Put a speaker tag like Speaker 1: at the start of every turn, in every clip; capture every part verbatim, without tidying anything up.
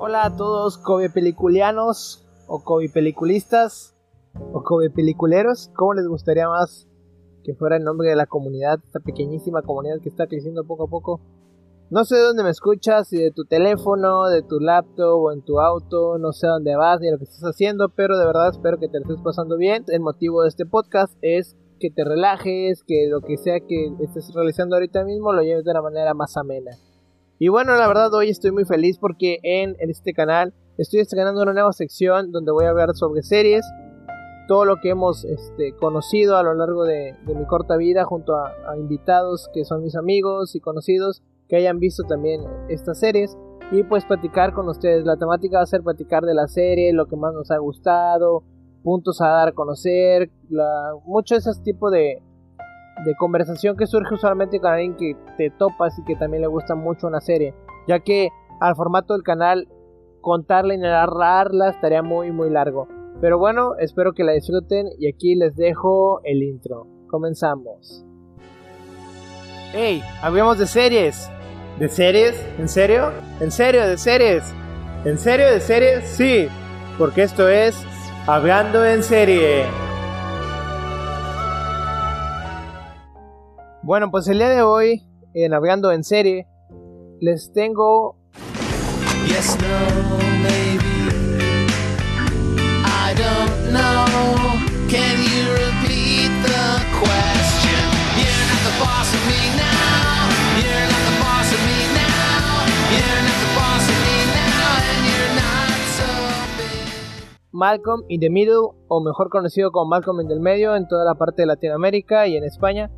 Speaker 1: Hola a todos Covipeliculianos o Covipeliculistas o Covipeliculeros, ¿cómo les gustaría más que fuera el nombre de la comunidad, esta pequeñísima comunidad que está creciendo poco a poco? No sé de dónde me escuchas, si de tu teléfono, de tu laptop o en tu auto, no sé dónde vas ni lo que estás haciendo, pero de verdad espero que te lo estés pasando bien. El motivo de este podcast es que te relajes, que lo que sea que estés realizando ahorita mismo lo lleves de una manera más amena. Y bueno, la verdad hoy estoy muy feliz porque en, en este canal estoy estrenando una nueva sección donde voy a hablar sobre series, todo lo que hemos este, conocido a lo largo de, de mi corta vida junto a, a invitados que son mis amigos y conocidos que hayan visto también estas series, y pues platicar con ustedes. La temática va a ser platicar de la serie, lo que más nos ha gustado, puntos a dar a conocer, la, mucho ese tipo de, de conversación que surge usualmente con alguien que te topas y que también le gusta mucho una serie, ya que al formato del canal contarla y narrarla estaría muy muy largo. Pero bueno, espero que la disfruten y aquí les dejo el intro. Comenzamos. Hey, hablemos de series. ¿De series? ¿En serio? ¿En serio de series? ¿En serio de series? Sí, porque esto es Hablando en Serie. Bueno, pues el día de hoy, en Hablando en Serie, les tengo...
Speaker 2: Yes, no, maybe I don't know. Can you repeat the question? You're not the boss of me now. You're not the boss of me now. You're not the boss of me now. And you're not so big.
Speaker 1: Malcolm in the Middle, o mejor conocido como Malcolm en el Medio en toda la parte de Latinoamérica y en España.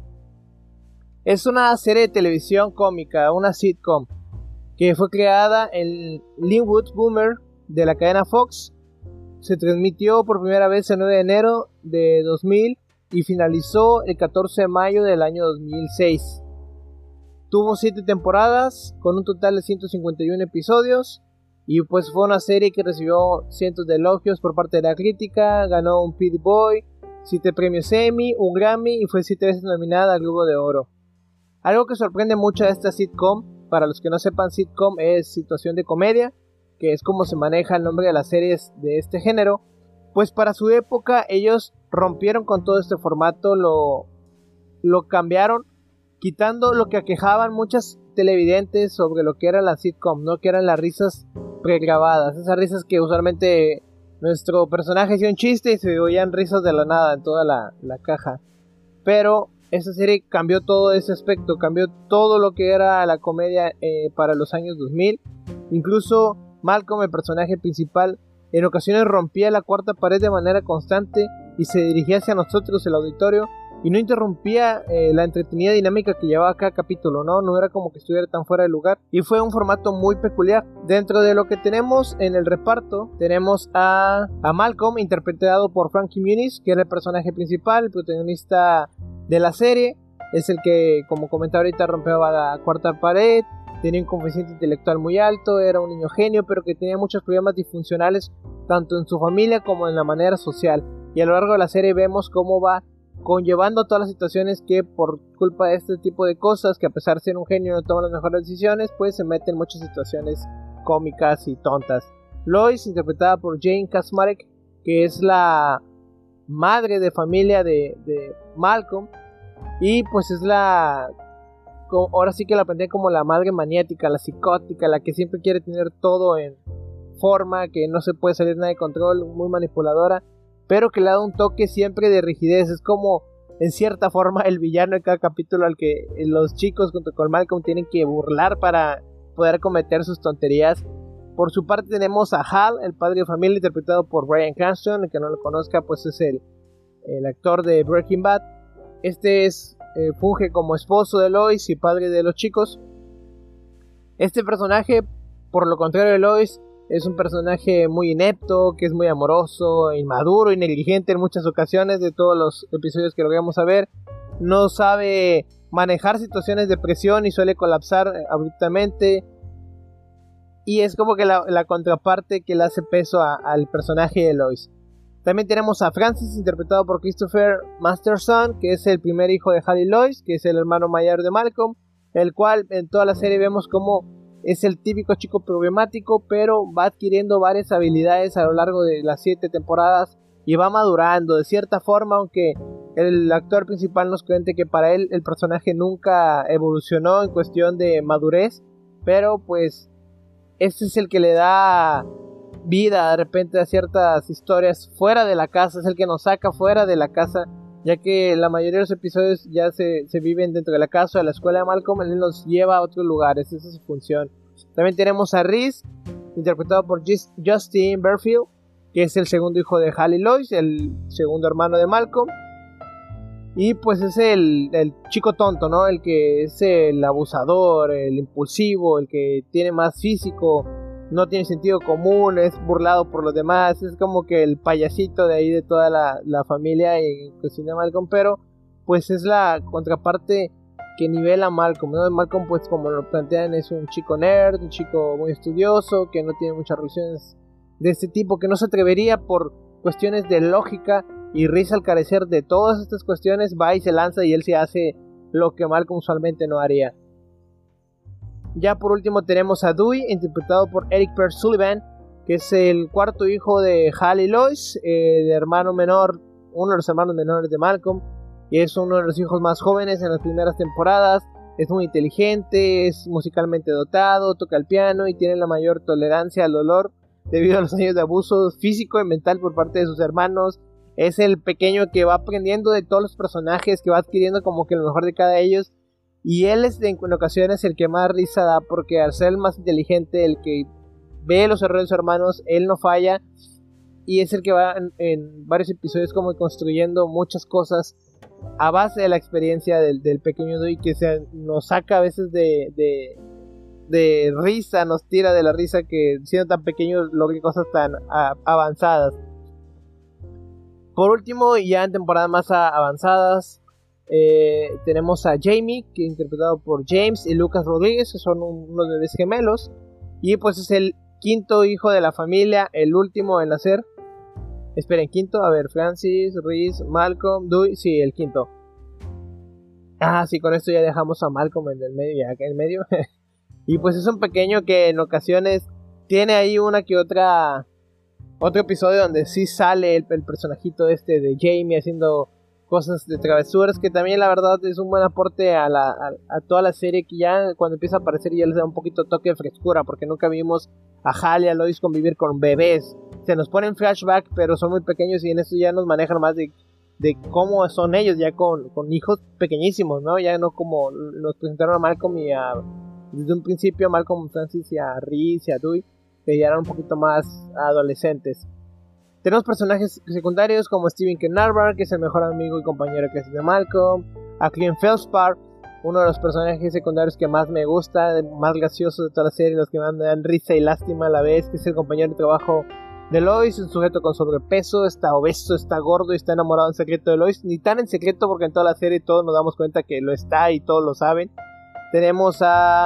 Speaker 1: Es una serie de televisión cómica, una sitcom, que fue creada en Linwood Boomer de la cadena Fox. Se transmitió por primera vez el nueve de enero de dos mil y finalizó el catorce de mayo del año dos mil seis. Tuvo siete temporadas con un total de ciento cincuenta y uno episodios, y pues fue una serie que recibió cientos de elogios por parte de la crítica. Ganó un Peabody Boy, siete premios Emmy, un Grammy y fue siete veces nominada al Globo de Oro. Algo que sorprende mucho a esta sitcom, para los que no sepan, sitcom es situación de comedia, que es como se maneja el nombre de las series de este género. Pues para su época ellos rompieron con todo este formato, lo, lo cambiaron, quitando lo que aquejaban muchas televidentes sobre lo que era la sitcom, ¿no? Que eran las risas pregrabadas, esas risas que usualmente nuestro personaje hacía un chiste y se oían risas de la nada en toda la, la caja. Pero esta serie cambió todo ese aspecto, cambió todo lo que era la comedia eh, para los años dos mil. Incluso Malcolm, el personaje principal, en ocasiones rompía la cuarta pared de manera constante y se dirigía hacia nosotros, el auditorio, y no interrumpía eh, la entretenida dinámica que llevaba cada capítulo, ¿no? No era como que estuviera tan fuera de lugar, y fue un formato muy peculiar. Dentro de lo que tenemos en el reparto, tenemos a, a Malcolm, interpretado por Frankie Muniz, que era el personaje principal, el protagonista de la serie. Es el que, como comenté ahorita, rompeaba la cuarta pared, tenía un coeficiente intelectual muy alto, era un niño genio, pero que tenía muchos problemas disfuncionales tanto en su familia como en la manera social. Y a lo largo de la serie vemos cómo va conllevando todas las situaciones que por culpa de este tipo de cosas, que a pesar de ser un genio no toma las mejores decisiones, pues se mete en muchas situaciones cómicas y tontas. Lois, interpretada por Jane Kaczmarek, que es la madre de familia de, de Malcolm, y pues es la, ahora sí que la plantea como la madre maniática, la psicótica, la que siempre quiere tener todo en forma, que no se puede salir nada de control, muy manipuladora, pero que le da un toque siempre de rigidez. Es como en cierta forma el villano de cada capítulo al que los chicos junto con Malcolm tienen que burlar para poder cometer sus tonterías. Por su parte tenemos a Hal, el padre de familia, interpretado por Bryan Cranston. El que no lo conozca, pues es el, el actor de Breaking Bad. Este es, eh, funge como esposo de Lois y padre de los chicos. Este personaje, por lo contrario de Lois, es un personaje muy inepto, que es muy amoroso, inmaduro y negligente en muchas ocasiones de todos los episodios que logramos a ver. No sabe manejar situaciones de presión y suele colapsar abruptamente. Y es como que la, la contraparte que le hace peso a, al personaje de Lois. También tenemos a Francis, interpretado por Christopher Masterson, que es el primer hijo de Hal y Lois, que es el hermano mayor de Malcolm, el cual en toda la serie vemos como es el típico chico problemático, pero va adquiriendo varias habilidades a lo largo de las siete temporadas y va madurando de cierta forma, aunque el actor principal nos cuente que para él el personaje nunca evolucionó en cuestión de madurez, pero pues este es el que le da vida de repente a ciertas historias fuera de la casa, es el que nos saca fuera de la casa, ya que la mayoría de los episodios ya se, se viven dentro de la casa o de la escuela de Malcolm. Él nos lleva a otros lugares, esa es su función. También tenemos a Reese, interpretado por Just, Justin Berfield, que es el segundo hijo de Hal y Lois, el segundo hermano de Malcolm. Y pues es el, el chico tonto, ¿no? El que es el abusador, el impulsivo, el que tiene más físico, no tiene sentido común, es burlado por los demás, es como que el payasito de ahí de toda la, la familia en cuestión de Malcolm, pero pues es la contraparte que nivela a Malcolm, ¿no? Malcolm, pues como lo plantean, es un chico nerd, un chico muy estudioso, que no tiene muchas relaciones de este tipo, que no se atrevería por cuestiones de lógica, y Reese, al carecer de todas estas cuestiones, va y se lanza y él se hace lo que Malcolm usualmente no haría. Ya por último tenemos a Dewey, interpretado por Eric Pearce Sullivan, que es el cuarto hijo de Hal y Lois, el hermano menor, uno de los hermanos menores de Malcolm, y es uno de los hijos más jóvenes en las primeras temporadas. Es muy inteligente, es musicalmente dotado, toca el piano y tiene la mayor tolerancia al dolor debido a los años de abuso físico y mental por parte de sus hermanos. Es el pequeño que va aprendiendo de todos los personajes, que va adquiriendo como que lo mejor de cada ellos. Y él es en ocasiones el que más risa da, porque al ser el más inteligente, el que ve los errores de sus hermanos, él no falla. Y es el que va en, en varios episodios como construyendo muchas cosas a base de la experiencia del, del pequeño Dewey, que se nos saca a veces de, de, de risa, nos tira de la risa que siendo tan pequeño logre cosas tan a, avanzadas. Por último, y ya en temporadas más a, avanzadas, Eh, tenemos a Jamie, que es interpretado por James y Lucas Rodríguez, que son un, unos bebés gemelos, y pues es el quinto hijo de la familia, el último en nacer. Esperen, quinto, a ver, Francis, Reese, Malcolm, Dewey, sí, el quinto. Ah, sí, con esto ya dejamos a Malcolm en el medio, ya acá en el medio. Y pues es un pequeño que en ocasiones tiene ahí una que otra, otro episodio donde sí sale el, el personajito este de Jamie haciendo cosas de travesuras, que también la verdad es un buen aporte a, la, a, a toda la serie, que ya cuando empieza a aparecer ya les da un poquito de toque de frescura, porque nunca vimos a Hal y a Lois convivir con bebés. Se nos ponen flashback, pero son muy pequeños y en esto ya nos manejan más de, de cómo son ellos, ya con, con hijos pequeñísimos, ¿no? Ya no como nos presentaron a Malcolm y a, desde un principio a Malcolm, Francis y a Reese y a Dewey, que ya eran un poquito más adolescentes. Tenemos personajes secundarios como Steven Kennard, que es el mejor amigo y compañero de clase de Malcolm, a Clint Feldspar, uno de los personajes secundarios que más me gusta, más graciosos de toda la serie, los que más me dan risa y lástima a la vez, que es el compañero de trabajo de Lois, un sujeto con sobrepeso, está obeso, está gordo y está enamorado en secreto de Lois, ni tan en secreto porque en toda la serie todos nos damos cuenta que lo está y todos lo saben. Tenemos a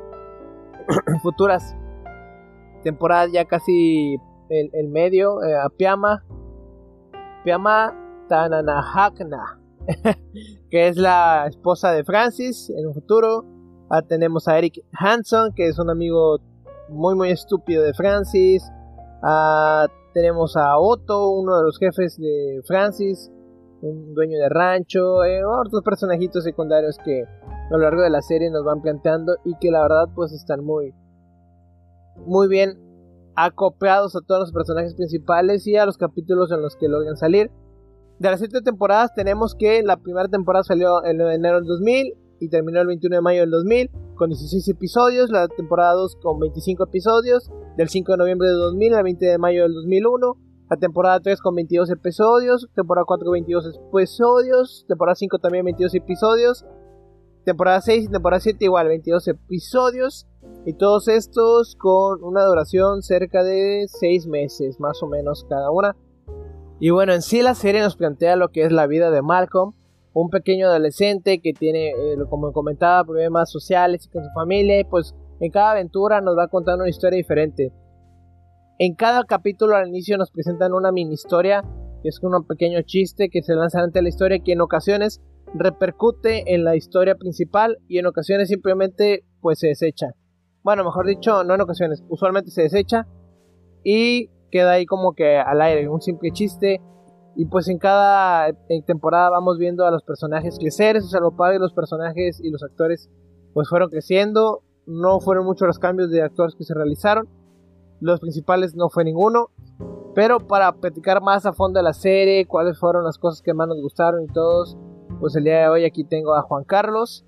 Speaker 1: futuras temporadas ya casi el, el medio, eh, a Piama Piama Tananahakna que es la esposa de Francis en un futuro. Ah, tenemos a Eric Hanson, que es un amigo muy muy estúpido de Francis. Ah, tenemos a Otto, uno de los jefes de Francis, un dueño de rancho, eh, otros personajitos secundarios que a lo largo de la serie nos van planteando y que la verdad pues están muy muy bien acoplados a todos los personajes principales y a los capítulos en los que logran salir. De las siete temporadas tenemos que la primera temporada salió el nueve de enero del dos mil y terminó el veintiuno de mayo del dos mil con dieciséis episodios, la temporada dos con veinticinco episodios, del cinco de noviembre del dos mil al veinte de mayo del dos mil uno, la temporada tres con veintidós episodios, temporada cuatro con veintidós episodios, temporada cinco también veintidós episodios, temporada seis y temporada siete igual veintidós episodios, y todos estos con una duración cerca de seis meses más o menos cada una. Y bueno, en sí la serie nos plantea lo que es la vida de Malcolm, un pequeño adolescente que tiene, eh, como comentaba, problemas sociales y con su familia, y pues en cada aventura nos va contando una historia diferente. En cada capítulo al inicio nos presentan una mini historia, que es un pequeño chiste que se lanza ante la historia, que en ocasiones repercute en la historia principal y en ocasiones simplemente pues se desecha. bueno, mejor dicho, no en ocasiones, usualmente se desecha y queda ahí como que al aire, un simple chiste. Y pues en cada en temporada vamos viendo a los personajes crecer, eso es lo padre, los personajes y los actores pues fueron creciendo, no fueron muchos los cambios de actores que se realizaron, los principales no fue ninguno, pero para platicar más a fondo de la serie, cuáles fueron las cosas que más nos gustaron y todos, pues el día de hoy aquí tengo a Juan Carlos.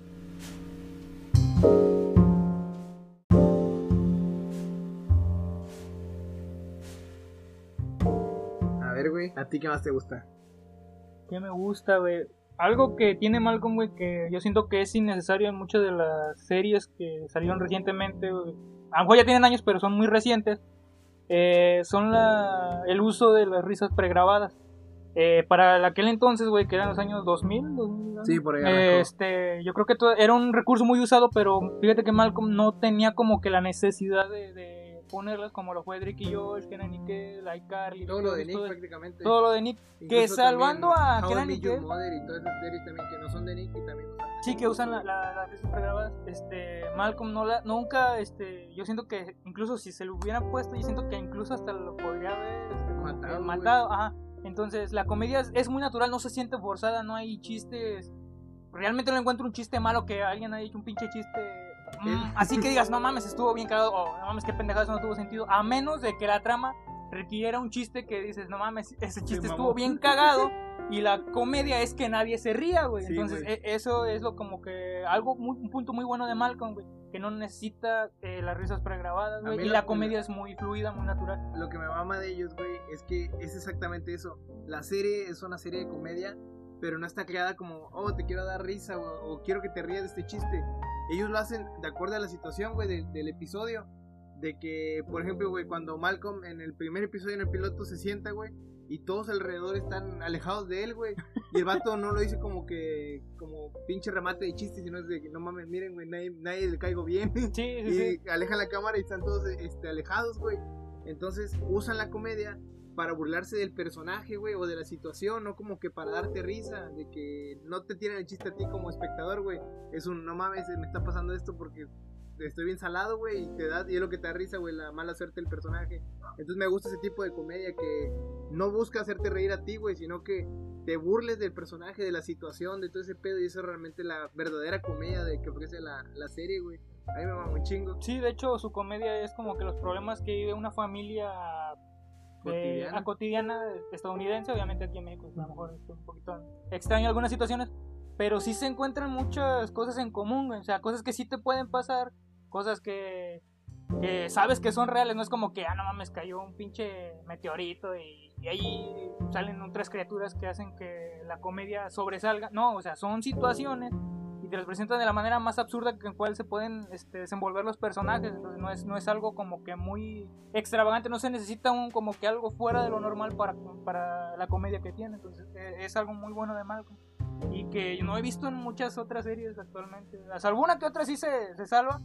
Speaker 1: A ver, güey, ¿a ti qué más te gusta?
Speaker 3: ¿Qué me gusta, güey? Algo que tiene Malcolm, güey, que yo siento que es innecesario en muchas de las series que salieron recientemente, güey. A lo mejor ya tienen años, pero son muy recientes. Eh, son la, el uso de las risas pregrabadas. Eh, para aquel entonces, güey, que eran los años dos mil, dos mil
Speaker 1: Sí, por ahí.
Speaker 3: eh, este, yo creo que todo, era un recurso muy usado, pero fíjate que Malcolm no tenía como que la necesidad de, de ponerlas como lo fue Drake y Josh, Kenan y Kel, iCarly,
Speaker 1: Todo lo de Nick
Speaker 3: todo,
Speaker 1: prácticamente.
Speaker 3: todo lo de Nick, que
Speaker 1: Incluso
Speaker 3: salvando a
Speaker 1: How I
Speaker 3: Kenan y
Speaker 1: Met Your
Speaker 3: Kel,
Speaker 1: Mother y todas esas series también que no son de Nick y también usan.
Speaker 3: sí, que usan las la, la risas pregrabadas. Este, Malcolm no la, nunca, este, yo siento que incluso si se lo hubieran puesto, yo siento que incluso hasta lo podría haber este,
Speaker 1: matado,
Speaker 3: matado, ajá. Entonces la comedia es, es muy natural, no se siente forzada, no hay chistes. Realmente no encuentro un chiste malo que alguien haya hecho un pinche chiste. Mm, así que digas, no mames, estuvo bien cagado, o no mames, qué pendejada, eso no tuvo sentido. A menos de que la trama requiera un chiste que dices, no mames, ese chiste estuvo bien cagado. Y la comedia es que nadie se ría, güey.
Speaker 1: Sí,
Speaker 3: Entonces,
Speaker 1: güey.
Speaker 3: e- eso es lo como que algo muy, un punto muy bueno de Malcolm, güey, que no necesita eh, las risas pregrabadas,
Speaker 1: A
Speaker 3: güey,
Speaker 1: mí
Speaker 3: y
Speaker 1: lo
Speaker 3: la
Speaker 1: que
Speaker 3: comedia
Speaker 1: me-
Speaker 3: es muy fluida, muy natural.
Speaker 1: Lo que me mama de ellos, güey, es que es exactamente eso. La serie es una serie de comedia, pero no está creada como, oh, te quiero dar risa o, o quiero que te rías de este chiste. Ellos lo hacen de acuerdo a la situación, güey, del, del episodio. De que, por ejemplo, güey, cuando Malcolm en el primer episodio, en el piloto, se sienta, güey, y todos alrededor están alejados de él, güey. Y el vato no lo dice como que, como pinche remate de chiste, sino es de que no mames, miren, güey, nadie, nadie le caigo bien.
Speaker 3: Sí, sí,
Speaker 1: Y
Speaker 3: sí.
Speaker 1: alejan la cámara y están todos este, alejados, güey. Entonces usan la comedia para burlarse del personaje, güey, o de la situación, no como que para darte risa, de que no te tienen el chiste a ti como espectador, güey. Es un, no mames, me está pasando esto porque estoy bien salado, güey, y te da, y es lo que te da risa, güey, la mala suerte del personaje. Entonces me gusta ese tipo de comedia que no busca hacerte reír a ti, güey, sino que te burles del personaje, de la situación, de todo ese pedo, y eso es realmente la verdadera comedia de que ofrece la, la serie, güey. A mí me va muy chingo.
Speaker 3: Sí, de hecho, su comedia es como que los problemas que vive una familia eh,
Speaker 1: Cotidiana.
Speaker 3: a cotidiana estadounidense. Obviamente aquí en México a lo mejor es un poquito extraño en algunas situaciones, pero sí se encuentran muchas cosas en común, güey. O sea, cosas que sí te pueden pasar, cosas que, que sabes que son reales. No es como que, ah, no mames, cayó un pinche meteorito y, y ahí salen otras criaturas que hacen que la comedia sobresalga. No, o sea, son situaciones y te las presentan de la manera más absurda en cual se pueden este, desenvolver los personajes. Entonces no es, no es algo como que muy extravagante, no se necesita un como que algo fuera de lo normal para, para la comedia que tiene. Entonces es, es algo muy bueno de Malcolm y que yo no he visto en muchas otras series actualmente. Alguna que otra sí se, se salva,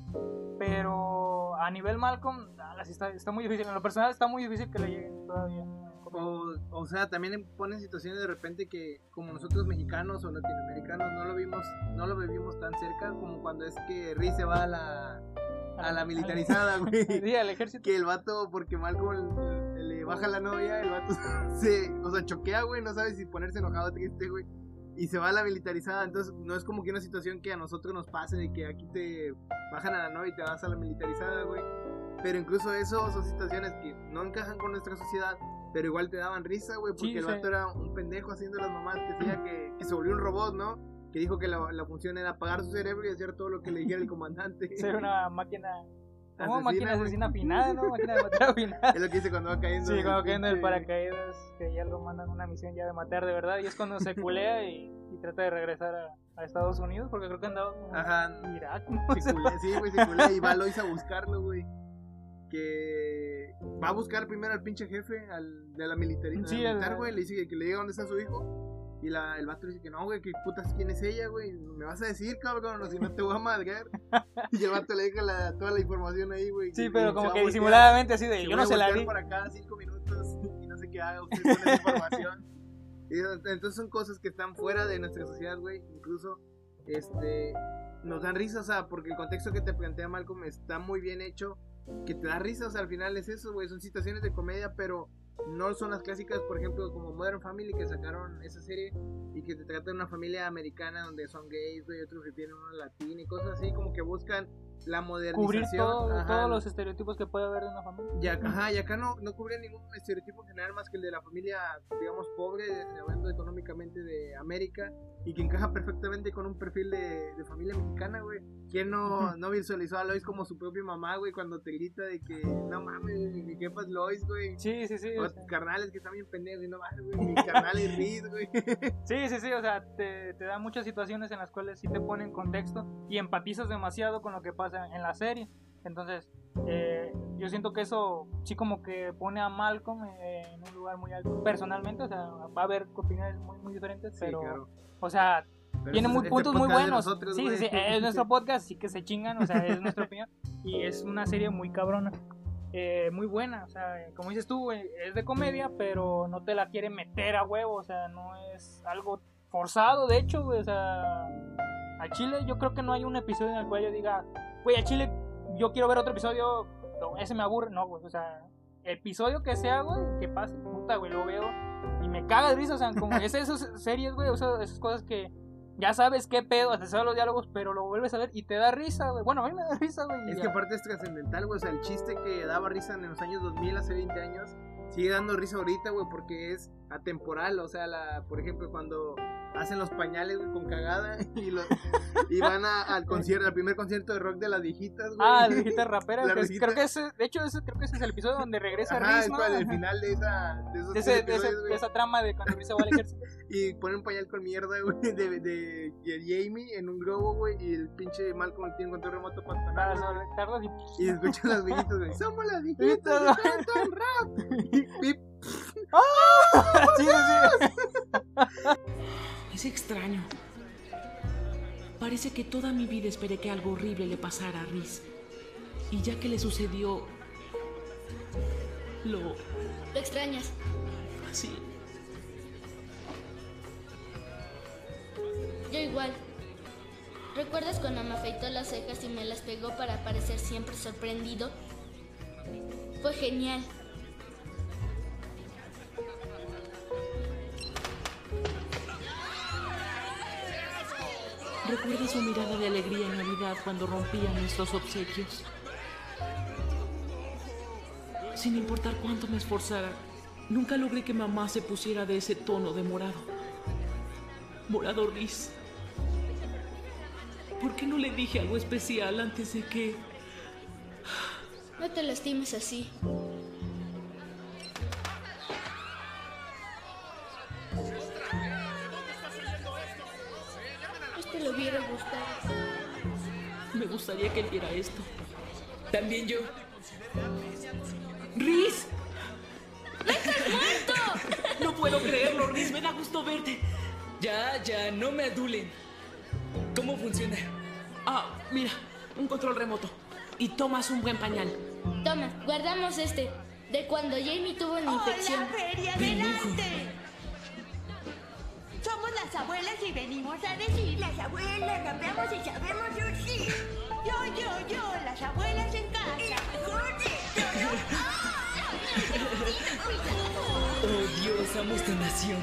Speaker 3: pero a nivel Malcolm ala, sí está, está muy difícil. En lo personal está muy difícil que le lleguen todavía.
Speaker 1: O, o sea, también ponen situaciones de repente que como nosotros mexicanos o latinoamericanos no lo vimos, no lo vivimos tan cerca, como cuando es que Riz se va a la a la militarizada, güey.
Speaker 3: Sí, al ejército.
Speaker 1: Que el vato, porque Malcolm le, le baja la novia, el vato se, o sea, choquea, güey, no sabe si ponerse enojado o triste, güey. Y se va a la militarizada, entonces no es como que una situación que a nosotros nos pase de que aquí te bajan a la novia y te vas a la militarizada, güey. Pero incluso eso son situaciones que no encajan con nuestra sociedad, pero igual te daban risa, güey, porque
Speaker 3: Sí,
Speaker 1: el
Speaker 3: sí.
Speaker 1: vato era un pendejo haciendo las mamás que decía que, que se volvió un robot, ¿no? Que dijo que la, la función era apagar su cerebro y hacer todo lo que le dijera el comandante.
Speaker 3: Ser una máquina. ¿Cómo?
Speaker 1: Asesina,
Speaker 3: Máquina
Speaker 1: güey.
Speaker 3: asesina afinada, ¿no? Máquina de matar afinada.
Speaker 1: Es lo que dice cuando va cayendo.
Speaker 3: Sí,
Speaker 1: el
Speaker 3: cuando caen del
Speaker 1: pinche-
Speaker 3: paracaídas, que ya lo mandan a una misión ya de matar de verdad, y es cuando se culea y, y trata de regresar a, a Estados Unidos, porque creo que andaba en
Speaker 1: Ajá.
Speaker 3: Irak, ¿no?
Speaker 1: Se culea, sí, güey, se culea y va Lois a buscarlo, güey. Que va a buscar primero al pinche jefe, al de la militari-
Speaker 3: Sí,
Speaker 1: al
Speaker 3: el-
Speaker 1: militar, güey. Le dice que, que le diga dónde está su hijo. Y la, el vato dice que no, güey, que putas, ¿quién es ella, güey? Me vas a decir, cabrón, o si no te voy a madrear. Y el vato le deja la, toda la información ahí, güey.
Speaker 3: Sí,
Speaker 1: Y-
Speaker 3: pero
Speaker 1: y
Speaker 3: como
Speaker 1: se va
Speaker 3: que
Speaker 1: a voltear.
Speaker 3: disimuladamente así de,
Speaker 1: Se
Speaker 3: yo
Speaker 1: voy
Speaker 3: no
Speaker 1: a
Speaker 3: se la
Speaker 1: voltear
Speaker 3: di.
Speaker 1: por acá cinco minutos y no sé qué haga usted con esa información. Y entonces son cosas que están fuera de nuestra sociedad, güey. Incluso este, nos dan risa, o sea, porque el contexto que te plantea Malcolm está muy bien hecho, que te da risa, o sea, al final es eso, güey, son situaciones de comedia, pero no son las clásicas, por ejemplo, como Modern Family, que sacaron esa serie y que te trata de una familia americana donde son gays, güey, otros que tienen una latina y cosas así, como que buscan la modernización,
Speaker 3: cubrir todo,
Speaker 1: ajá,
Speaker 3: todos los estereotipos que puede haber de una familia.
Speaker 1: y acá, ajá, y acá no, no cubría ningún estereotipo general más que el de la familia, digamos, pobre, hablando económicamente de América, y que encaja perfectamente con un perfil de, de familia mexicana, güey. ¿Quién no, no visualizó a Lois como su propia mamá, güey, cuando te grita de que, no mames, mi jefa es Lois, güey?
Speaker 3: Sí, sí, sí.
Speaker 1: O,
Speaker 3: O sea,
Speaker 1: carnales que están bien pendejos, y no mames, güey, mi carnal es Reed, güey.
Speaker 3: sí, sí, sí, o sea, te, te da muchas situaciones en las cuales sí te ponen en contexto y empatizas demasiado con lo que pasa en la serie. Entonces, eh, yo siento que eso sí como que pone a Malcolm eh, en un lugar muy alto. Personalmente, o sea, va a haber opiniones muy, muy diferentes,
Speaker 1: Sí,
Speaker 3: pero,
Speaker 1: claro.
Speaker 3: o sea,
Speaker 1: Pero
Speaker 3: tiene
Speaker 1: este-
Speaker 3: muy,
Speaker 1: este
Speaker 3: puntos muy
Speaker 1: podcast de
Speaker 3: buenos.
Speaker 1: nosotros,
Speaker 3: Sí,
Speaker 1: güey.
Speaker 3: sí, sí, es nuestro podcast, sí que se chingan, o sea, es nuestra opinión. Y es una serie muy cabrona, eh, muy buena, o sea, como dices tú, güey, es de comedia, pero no te la quiere meter a huevo, o sea, no es algo forzado, de hecho, güey, o sea, a Chile yo creo que no hay un episodio en el cual yo diga, güey, a Chile yo quiero ver otro episodio, no, ese me aburre, no, güey, o sea, el episodio que sea, güey, que pase, puta, güey, lo veo y me caga de risa, o sea, como es esas series, güey, o sea, esas cosas que ya sabes qué pedo, te sabes los diálogos, pero lo vuelves a ver y te da risa, güey, bueno, a mí me da risa, güey. y
Speaker 1: Es
Speaker 3: ya.
Speaker 1: que aparte es trascendental, güey, o sea, el chiste que daba risa en los años dos mil, hace veinte años, sigue dando risa ahorita, güey, porque es atemporal, o sea, la, por ejemplo, cuando hacen los pañales, güey, con cagada y, lo, y van a- al concierto, al primer concierto de rock de las viejitas, güey.
Speaker 3: Ah, la viejita rapera,
Speaker 1: La
Speaker 3: que es-
Speaker 1: viejita-
Speaker 3: creo que ese, de hecho, ese, creo que ese es el episodio donde regresa
Speaker 1: Ajá,
Speaker 3: Riz,
Speaker 1: es
Speaker 3: ¿no?
Speaker 1: para el
Speaker 3: Ajá.
Speaker 1: final de esa, de esos
Speaker 3: De,
Speaker 1: tres
Speaker 3: ese- de, ese-
Speaker 1: episodios, güey.
Speaker 3: de esa trama de cuando Riz se va al ejército.
Speaker 1: Y ponen un pañal con mierda, güey, de, de, de Jamie en un globo, güey, y el pinche Malcolm tiene un control remoto para
Speaker 3: Para
Speaker 1: estanar, güey.
Speaker 3: soltarlos y...
Speaker 1: Y escuchan las viejitas, güey, somos las viejitas
Speaker 3: Viejitas,
Speaker 1: de
Speaker 3: güey.
Speaker 1: Phantom Rap. Y, y
Speaker 3: sí, sí,
Speaker 4: Es extraño. Parece que toda mi vida esperé que algo horrible le pasara a Riz. Y ya que le sucedió... Lo...
Speaker 5: Lo extrañas.
Speaker 4: Sí.
Speaker 5: Yo igual. ¿Recuerdas cuando me afeitó las cejas y me las pegó para parecer siempre sorprendido? Fue genial.
Speaker 4: Recuerda su mirada de alegría en Navidad cuando rompía nuestros obsequios. Sin importar cuánto me esforzara, nunca logré que mamá se pusiera de ese tono de morado. Morado Riz. ¿Por qué no le dije algo especial antes de que...
Speaker 5: No te lastimes así. Este le hubiera gustado.
Speaker 4: Me gustaría que él viera esto. También yo. ¡Riz! No puedo creerlo, Riz. Me da gusto verte.
Speaker 6: Ya, ya, no me adulen. ¿Cómo funciona?
Speaker 4: Ah, mira, un control remoto. Y tomas un buen pañal.
Speaker 5: Toma, guardamos este. De cuando Jamie tuvo una infección.
Speaker 7: ¡Hola, Feria! ¡Adelante! Somos las abuelas y venimos a decir: las abuelas rapeamos y sabemos decir. Yo, yo, yo, las abuelas en casa.
Speaker 6: Oh, Dios, amo esta nación.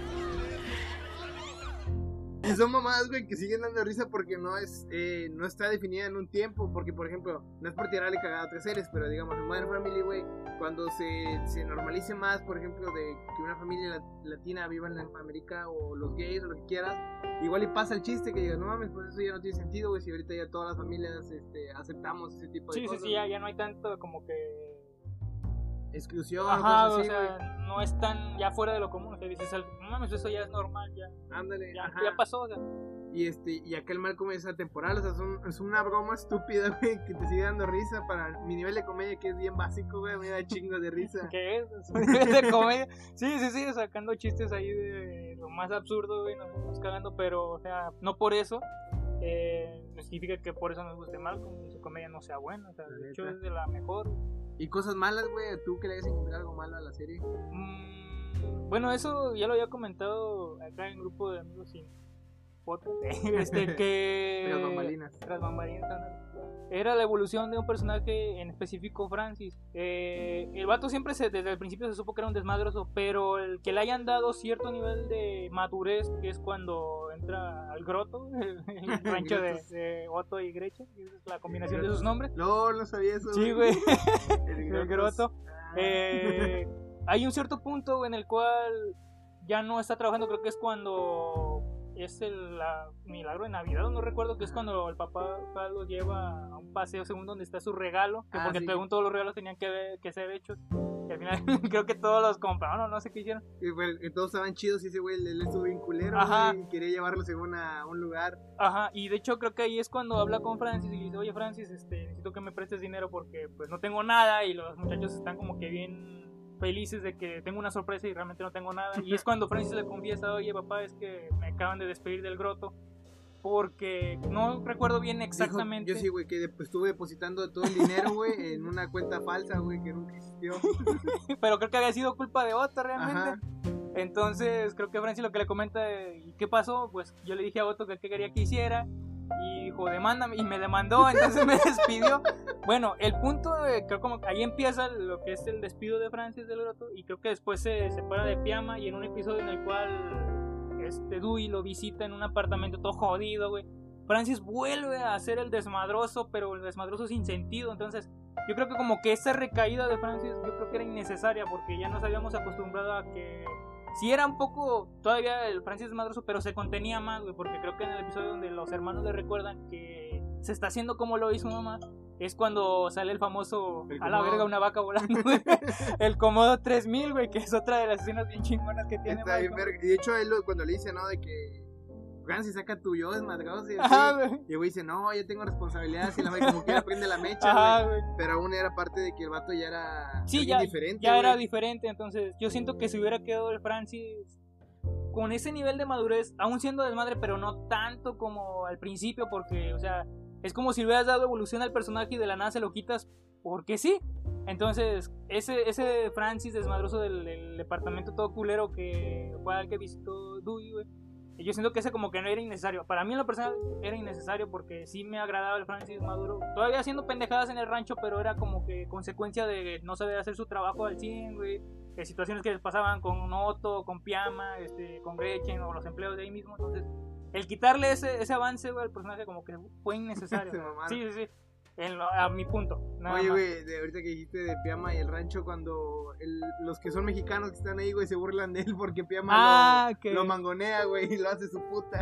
Speaker 1: Y son mamadas, güey, que siguen dando risa porque no es eh, no está definida en un tiempo. Porque, por ejemplo, no es por tirarle cagada a otras series, pero digamos, en Modern Family, güey, cuando se, se normalice más, por ejemplo, de que una familia lat- latina viva en América, o los gays, o lo que quieras, igual y pasa el chiste que digas, no mames, pues eso ya no tiene sentido, güey, si ahorita ya todas las familias este, aceptamos ese tipo de
Speaker 3: sí, sí,
Speaker 1: cosas.
Speaker 3: sí, ya, ya no hay tanto como que...
Speaker 1: Exclusión,
Speaker 3: Ajá,
Speaker 1: cosas
Speaker 3: o
Speaker 1: así,
Speaker 3: sea,
Speaker 1: güey.
Speaker 3: no es tan ya fuera de lo común, o sea, dices, no mames, eso ya es normal, ya,
Speaker 1: Ándale,
Speaker 3: ya,
Speaker 1: ajá.
Speaker 3: ya pasó, o sea.
Speaker 1: Y este, y acá el Malcolm es atemporal, o sea, es, un- es una broma estúpida, güey, que te sigue dando risa para mi nivel de comedia, que es bien básico, güey, me da chingo de risa.
Speaker 3: ¿Qué es? Es de comedia. Sí, sí, sí, sacando chistes ahí de lo más absurdo, güey, nos estamos cagando, pero, o sea, no por eso eh, no significa que por eso nos guste Malcolm y su comedia no sea buena, o sea,
Speaker 1: La
Speaker 3: de hecho
Speaker 1: neta.
Speaker 3: es de la mejor.
Speaker 1: Y cosas malas, güey, tú que le hayas encontrado algo malo a la serie.
Speaker 3: Mm, bueno, eso ya lo había comentado acá en grupo de amigos, y podcast, este, que...
Speaker 8: Tras bambalinas.
Speaker 3: Tras bambalinas, ándale. Era la evolución de un personaje, en específico Francis. Eh, el vato siempre, se, desde el principio se supo que era un desmadroso, pero el que le hayan dado cierto nivel de madurez, que es cuando entra al Groto, el, el rancho de, de Otto y Gretchen, esa es la combinación de sus nombres.
Speaker 8: No, no sabía eso.
Speaker 3: Sí, güey,
Speaker 8: El
Speaker 3: el Groto. Eh, hay un cierto punto en el cual ya no está trabajando, creo que es cuando... es el la, milagro de Navidad, no recuerdo, que es cuando el papá lo lleva a un paseo según donde está su regalo, que
Speaker 8: Ah,
Speaker 3: porque
Speaker 8: sí.
Speaker 3: según todos los regalos tenían que, ver- que ser hechos, y al final creo que todos los compraron, no, no sé qué hicieron.
Speaker 8: Y, pues, que todos estaban chidos y ese güey él estuvo bien culero,
Speaker 3: Ajá.
Speaker 8: güey, y quería llevarlo según a un lugar.
Speaker 3: Ajá, y de hecho creo que ahí es cuando habla con Francis y le dice, oye Francis, este, necesito que me prestes dinero porque pues no tengo nada, y los muchachos están como que bien felices de que tengo una sorpresa y realmente no tengo nada. Y es cuando Francis le confiesa, oye papá, es que me acaban de despedir del Groto, porque no recuerdo bien exactamente.
Speaker 8: Dijo, yo sí, güey, que de- pues, estuve depositando todo el dinero, güey, en una cuenta falsa, güey, que nunca existió.
Speaker 3: Pero creo que había sido culpa de Otto realmente.
Speaker 8: Ajá.
Speaker 3: Entonces creo que Francis lo que le comenta, eh, ¿y qué pasó? Pues yo le dije a Otto que qué quería que hiciera, y dijo, demándame, y me demandó, entonces me despidió. Bueno, el punto, de, creo como ahí empieza lo que es el despido de Francis del Groto, y creo que después se separa de Pyama, y en un episodio en el cual este Dewey lo visita en un apartamento todo jodido, güey, Francis vuelve a hacer el desmadroso, pero el desmadroso sin sentido. Entonces yo creo que como que esa recaída de Francis, yo creo que era innecesaria, porque ya nos habíamos acostumbrado a que sí era un poco todavía el Francis desmadroso, pero se contenía más, güey, porque creo que en el episodio donde los hermanos le recuerdan que se está haciendo como lo hizo mamá, es cuando sale el famoso,
Speaker 8: El
Speaker 3: a la
Speaker 8: Comodo.
Speaker 3: verga, una vaca volando, güey. El Comodo tres mil, güey, que es otra de las escenas bien chingonas que tiene,
Speaker 8: Está bien,
Speaker 3: Michael.
Speaker 8: verga. Y de hecho, él lo- cuando le dice, ¿no? De que Francis saca tu yo desmadroso y así.
Speaker 3: Ajá, güey.
Speaker 8: Y el güey dice, no, yo tengo responsabilidades. Y la madre como quiera prende la mecha,
Speaker 3: Ajá,
Speaker 8: güey.
Speaker 3: güey.
Speaker 8: Pero aún era parte de que el vato ya era
Speaker 3: Sí,
Speaker 8: alguien
Speaker 3: ya,
Speaker 8: diferente.
Speaker 3: ya era
Speaker 8: güey.
Speaker 3: diferente, entonces yo siento que si hubiera quedado el Francis con ese nivel de madurez, aún siendo desmadre, pero no tanto como al principio, porque, o sea, es como si le hubieras dado evolución al personaje y de la nada se lo quitas porque sí. Entonces, ese, ese Francis desmadroso del, del departamento todo culero que fue al que visitó Dewey, güey, yo siento que ese como que no era innecesario. Para mí en lo personal era innecesario porque sí me agradaba el Francis maduro. Todavía haciendo pendejadas en el rancho, pero era como que consecuencia de no saber hacer su trabajo al cien, güey. De situaciones que les pasaban con Otto, con Pyama, este, con Gretchen o los empleados de ahí mismo. Entonces, el quitarle ese, ese avance, güey, al personaje como que fue innecesario.
Speaker 8: Se
Speaker 3: güey.
Speaker 8: mamaron.
Speaker 3: Sí, sí, sí. En lo- a mi punto. nada
Speaker 8: Oye,
Speaker 3: más.
Speaker 8: güey, de ahorita que dijiste de Pyama y el rancho, cuando el- los que son mexicanos que están ahí, güey, se burlan de él porque Pyama
Speaker 3: Ah,
Speaker 8: lo,
Speaker 3: que-
Speaker 8: lo mangonea, güey, y lo hace su puta.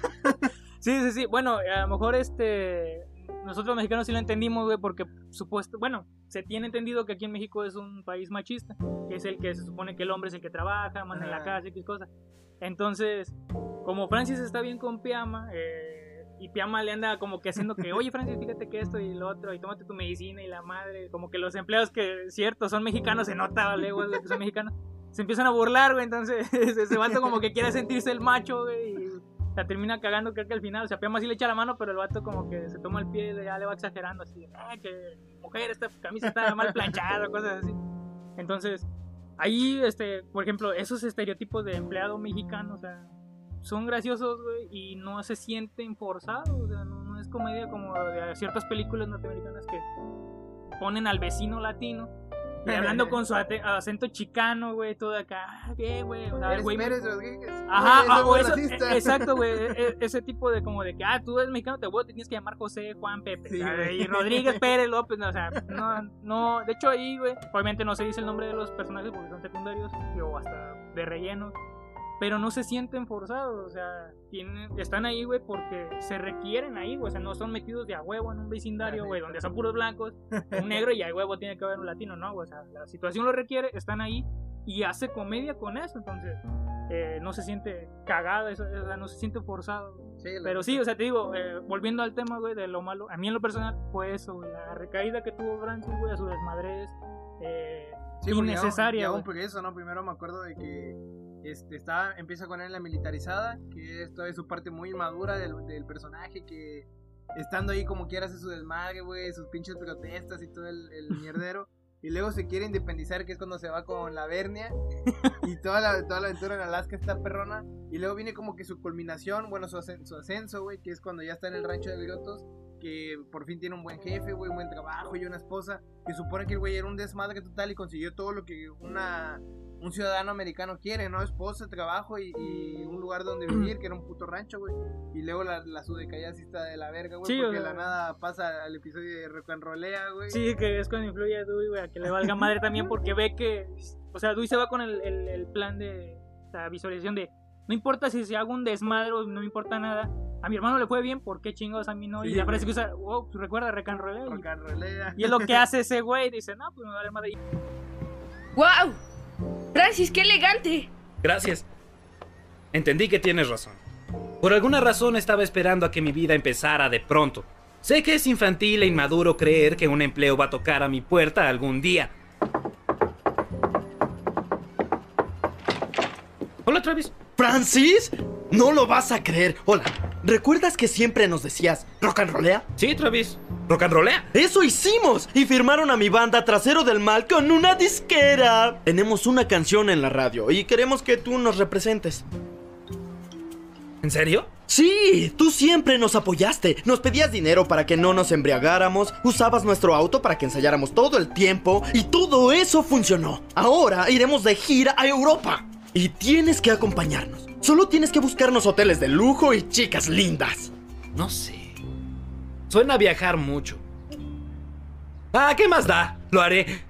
Speaker 3: Sí, sí, sí. Bueno, a lo mejor este nosotros los mexicanos sí lo entendimos, güey, porque supuesto, bueno, se tiene entendido que aquí en México es un país machista, que es el que se supone que el hombre es el que trabaja, manda en la
Speaker 8: Ajá.
Speaker 3: casa y qué cosa. Entonces, como Francis está bien con Pyama, eh, y Pyama le anda como que haciendo que, oye Francis, fíjate que esto y lo otro, y tómate tu medicina y la madre, como que los empleados que, cierto, son mexicanos, se nota, leguas, güey, que son mexicanos, se empiezan a burlar, güey, entonces ese vato como que quiere sentirse el macho, güey, y la termina cagando, creo que al final, o sea, Pyama sí le echa la mano, pero el vato como que se toma el pie y ya le va exagerando, así, ah, que mujer, esta camisa está mal planchada, cosas así. Entonces, ahí, este, por ejemplo, esos estereotipos de empleado mexicano, o sea, son graciosos, güey, y no se sienten forzados, o sea, no, no es comedia como de ciertas películas norteamericanas que ponen al vecino latino y hablando con su ate- acento chicano, güey, todo acá, ah, bien, güey, o sea, el
Speaker 8: Eres
Speaker 3: güey...
Speaker 8: Pérez Rodríguez.
Speaker 3: Ajá,
Speaker 8: Güey,
Speaker 3: ah,
Speaker 8: eso
Speaker 3: o
Speaker 8: es
Speaker 3: eso,
Speaker 8: racista.
Speaker 3: eh, exacto, güey, e- e- ese tipo de como de que, ah, tú eres mexicano, te, güey, te tienes que llamar José, Juan, Pepe,
Speaker 8: Sí,
Speaker 3: o sea,
Speaker 8: güey.
Speaker 3: y Rodríguez, Pérez, López, no, o sea, no, no, de hecho ahí, güey, obviamente no se dice el nombre de los personajes porque son secundarios, o hasta de relleno, pero no se sienten forzados, o sea, tienen, están ahí, güey, porque se requieren ahí, güey, o sea, no son metidos de a huevo en un vecindario, güey, donde son puros blancos, un negro y a huevo tiene que haber un latino, no, güey, o sea, la situación lo requiere, están ahí y hace comedia con eso, entonces eh, no se siente cagado, eso, o sea, no se siente forzado, güey.
Speaker 8: Sí, la-
Speaker 3: Pero sí, o sea, te digo, eh, volviendo al tema, güey, de lo malo, a mí en lo personal fue eso, güey, la recaída que tuvo Francis, güey, a su desmadrez, eh,
Speaker 8: Sí, porque
Speaker 3: innecesaria,
Speaker 8: ya un- ya
Speaker 3: güey.
Speaker 8: un progreso, ¿no? Primero me acuerdo de que este está empieza con él en la militarizada, que es toda su parte muy inmadura del, del personaje, que estando ahí como quiera hace su desmadre, güey, sus pinches protestas y todo el, el mierdero. y luego se quiere independizar, que es cuando se va con la Vernia, y toda la, toda la aventura en Alaska está perrona, y luego viene como que su culminación, bueno, su, ascen- su ascenso, güey, que es cuando ya está en el rancho de Griotos, que por fin tiene un buen jefe, güey, un buen trabajo y una esposa, que supone que el güey era un desmadre total y consiguió todo lo que una... un ciudadano americano quiere, ¿no? Esposa, trabajo y, y un lugar donde vivir, que era un puto rancho, güey. Y luego la, la Sudecaya sí está de la verga, güey,
Speaker 3: Sí,
Speaker 8: porque
Speaker 3: o
Speaker 8: de
Speaker 3: sea-
Speaker 8: la nada pasa al episodio de Rock and Rollea, güey.
Speaker 3: Sí, que es cuando influye a Dewey, güey, a que le valga madre también porque ve que, o sea, Dewey se va con el, el, el plan de, la visualización de, no importa si se hago un desmadre o no me importa nada, a mi hermano le fue bien, ¿por qué chingados a mí no?
Speaker 8: Sí,
Speaker 3: y la
Speaker 8: güey.
Speaker 3: frase que usa, wow, pues recuerda Rock and Rollea,
Speaker 8: Rock and Rollea.
Speaker 3: y, y es lo que hace ese güey, dice, no, pues me vale madre.
Speaker 9: ¡Wow! Francis, qué elegante.
Speaker 10: Gracias. Entendí que tienes razón. Por alguna razón estaba esperando a que mi vida empezara de pronto. Sé que es infantil e inmaduro creer que un empleo va a tocar a mi puerta algún día. Hola, Travis.
Speaker 11: ¿Francis? No lo vas a creer. Hola, ¿recuerdas que siempre nos decías rock and rollea?
Speaker 10: Sí, Travis. Rock and rollea.
Speaker 11: ¡Eso hicimos! Y firmaron a mi banda Trasero del Mal con una disquera. Tenemos una canción en la radio y queremos que tú nos representes.
Speaker 10: ¿En serio?
Speaker 11: Sí, tú siempre nos apoyaste. Nos pedías dinero para que no nos embriagáramos, usabas nuestro auto para que ensayáramos todo el tiempo y todo eso funcionó. Ahora iremos de gira a Europa y tienes que acompañarnos. Solo tienes que buscarnos hoteles de lujo y chicas lindas.
Speaker 10: No sé. Suena a viajar mucho. Ah, ¿qué más da? Lo haré.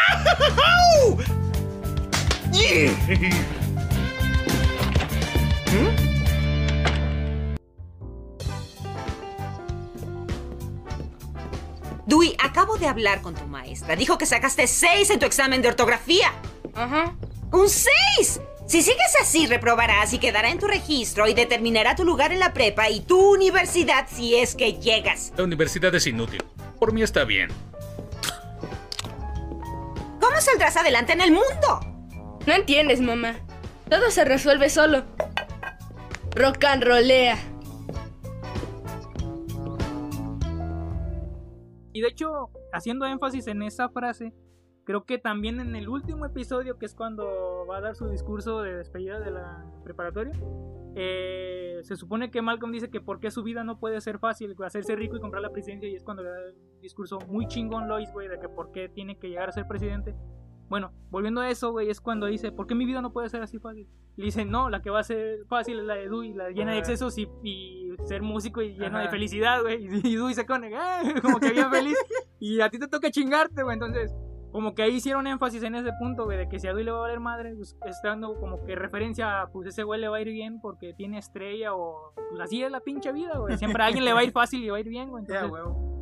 Speaker 12: Dewey, acabo de hablar con tu maestra. Dijo que sacaste seis en tu examen de ortografía.
Speaker 9: Ajá.
Speaker 12: ¡Un seis! Si sigues así, reprobarás y quedará en tu registro y determinará tu lugar en la prepa y tu universidad si es que llegas.
Speaker 13: La universidad es inútil. Por mí está bien.
Speaker 12: ¿Cómo saldrás adelante en el mundo?
Speaker 9: No entiendes, mamá. Todo se resuelve solo. Rock and rollea.
Speaker 3: Y de hecho, haciendo énfasis en esa frase, creo que también en el último episodio, que es cuando va a dar su discurso de despedida de la preparatoria, eh, se supone que Malcolm dice que por qué su vida no puede ser fácil, hacerse rico y comprar la presidencia, y es cuando le da el discurso muy chingón Lois, güey, de que por qué tiene que llegar a ser presidente. Bueno, volviendo a eso, güey, es cuando dice, ¿por qué mi vida no puede ser así fácil? Y le dicen, no, la que va a ser fácil es la de Dewey, la llena de excesos y, y ser músico y lleno
Speaker 8: Ajá.
Speaker 3: de felicidad, güey. Y Dewey se pone, eh, como que bien feliz. Y a ti te toca chingarte, güey. Entonces, como que ahí hicieron énfasis en ese punto, güey, de que si a Dewey le va a valer madre, pues está dando como que referencia a, pues ese güey le va a ir bien porque tiene estrella o, pues así es la pinche vida, güey. Siempre a alguien le va a ir fácil y va a ir bien, güey.
Speaker 8: Ya,
Speaker 3: Entonces,
Speaker 8: huevo.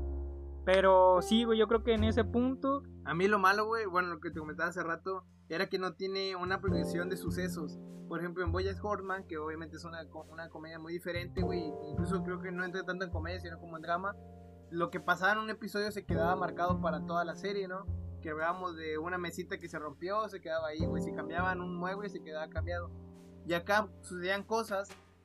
Speaker 3: pero sí, güey, yo creo que en ese punto...
Speaker 8: A mí lo malo, güey, bueno, lo que te comentaba hace rato, era que no tiene una progresión de sucesos. Por ejemplo, en BoJack Horseman, que obviamente es una, co- una comedia muy diferente, güey, incluso creo que no entra tanto en comedia, sino como en drama, lo que pasaba en un episodio se quedaba marcado para toda la serie, ¿no? Que veamos de una mesita que se rompió, se quedaba ahí, güey, si cambiaban un mueble, se quedaba cambiado. Y acá sucedían cosas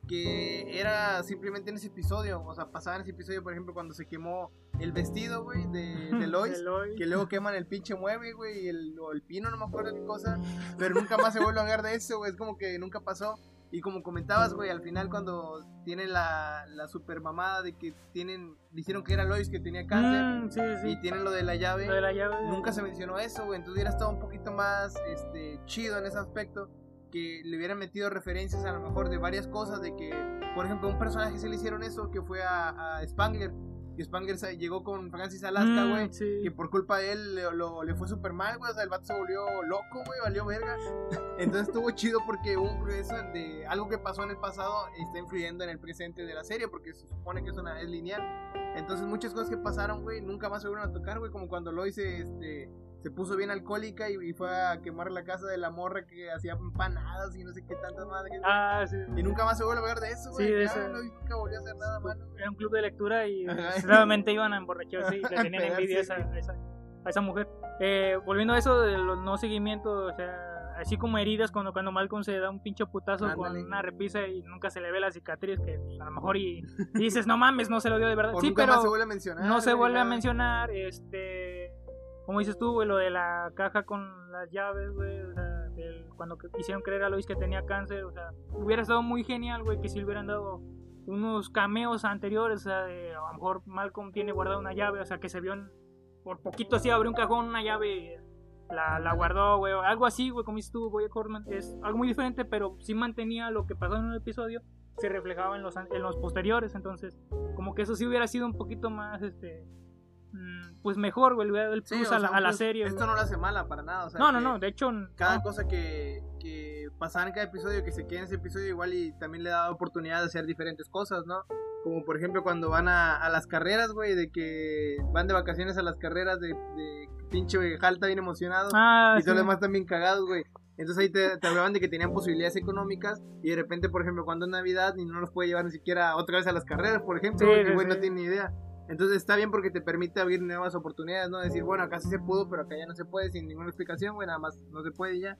Speaker 8: que era simplemente en ese episodio, o sea, pasaba en ese episodio, por ejemplo, cuando se quemó el vestido, güey, de, de Lois,
Speaker 3: De Lois.
Speaker 8: que luego queman el pinche mueble, güey, y el, o el pino, no me acuerdo qué cosa, pero nunca más se vuelve a hablar de eso, güey, es como que nunca pasó. Y como comentabas, güey, al final cuando tienen la, la super mamada de que tienen, dijeron que era Lois que tenía cáncer,
Speaker 3: Mm, sí, sí.
Speaker 8: y tienen lo de la llave,
Speaker 3: Lo de la llave.
Speaker 8: nunca se mencionó eso, güey, entonces hubiera estado un poquito más este, chido en ese aspecto, que le hubieran metido referencias a lo mejor de varias cosas, de que, por ejemplo, un personaje se le hicieron eso, que fue a, a Spangler, que Spangler se- llegó con Francis Alaska,
Speaker 3: Mm,
Speaker 8: güey,
Speaker 3: sí.
Speaker 8: que por culpa de él le, lo- le fue súper mal, güey, o sea, el vato se volvió loco, güey, valió verga, entonces estuvo chido porque un, eso de algo que pasó en el pasado está influyendo en el presente de la serie, porque se supone que es una es lineal, entonces muchas cosas que pasaron, güey, nunca más se volvieron a tocar, güey, como cuando Lois se, este, se puso bien alcohólica y, y fue a quemar la casa de la morra que hacía empanadas y no sé qué tantas madres,
Speaker 3: Ah, sí.
Speaker 8: y nunca más se vuelve a hablar de eso, güey,
Speaker 3: Sí, de
Speaker 8: ya,
Speaker 3: eso.
Speaker 8: Lois nunca volvió a hacer nada malo.
Speaker 3: Era un club de lectura y
Speaker 8: Ajá.
Speaker 3: nuevamente iban a emborracharse y le tenían
Speaker 8: Pegarse,
Speaker 3: envidia a esa, a esa, a esa mujer. Eh, volviendo a eso de los no seguimientos, o sea, así como heridas cuando, cuando Malcolm se da un pinche putazo
Speaker 8: Ándale.
Speaker 3: con una repisa y nunca se le ve la cicatriz, que pues, a lo mejor y, y dices, no mames, no se lo dio de verdad.
Speaker 8: O
Speaker 3: sí,
Speaker 8: nunca
Speaker 3: pero
Speaker 8: más se vuelve a mencionar,
Speaker 3: no se
Speaker 8: güey,
Speaker 3: vuelve a
Speaker 8: nada.
Speaker 3: mencionar, este... como dices tú, güey, lo de la caja con las llaves, güey, o sea, del- cuando que- hicieron creer a Lois que tenía cáncer, o sea, hubiera estado muy genial, güey, que si le hubieran dado unos cameos anteriores, o sea, de, a lo mejor Malcolm tiene guardada una llave, o sea, que se vio en- por poquito así, abrió un cajón, una llave, la, la guardó, güey, o algo así, güey, como dices tú, Bojack Horseman, es algo muy diferente, pero sí mantenía lo que pasó en un episodio, se reflejaba en los, an- en los posteriores, entonces, como que eso sí hubiera sido un poquito más, este, mm, pues mejor, güey, le hubiera dado el
Speaker 8: Sí,
Speaker 3: plus
Speaker 8: o
Speaker 3: a la,
Speaker 8: sea,
Speaker 3: a la
Speaker 8: pues,
Speaker 3: serie,
Speaker 8: Esto
Speaker 3: güey.
Speaker 8: no lo hace mala para nada. O sea,
Speaker 3: No, no,
Speaker 8: que
Speaker 3: no, de hecho,
Speaker 8: cada
Speaker 3: no.
Speaker 8: cosa que, que pasaba en cada episodio, que se quede en ese episodio igual y también le da oportunidad de hacer diferentes cosas, ¿no? Como por ejemplo cuando van a, a las carreras, güey, de que van de vacaciones a las carreras de, de pinche Jalta bien emocionado
Speaker 3: Ah,
Speaker 8: y todos
Speaker 3: sí.
Speaker 8: los demás también cagados, güey. Entonces ahí te, te hablaban de que tenían posibilidades económicas y de repente, por ejemplo, cuando es Navidad y no los puede llevar ni siquiera otra vez a las carreras, por ejemplo,
Speaker 3: Sí,
Speaker 8: el
Speaker 3: sí,
Speaker 8: güey no
Speaker 3: sí.
Speaker 8: tiene ni idea. Entonces está bien porque te permite abrir nuevas oportunidades, ¿no? Decir, bueno, acá sí se pudo, pero acá ya no se puede sin ninguna explicación, güey, nada más no se puede y ya.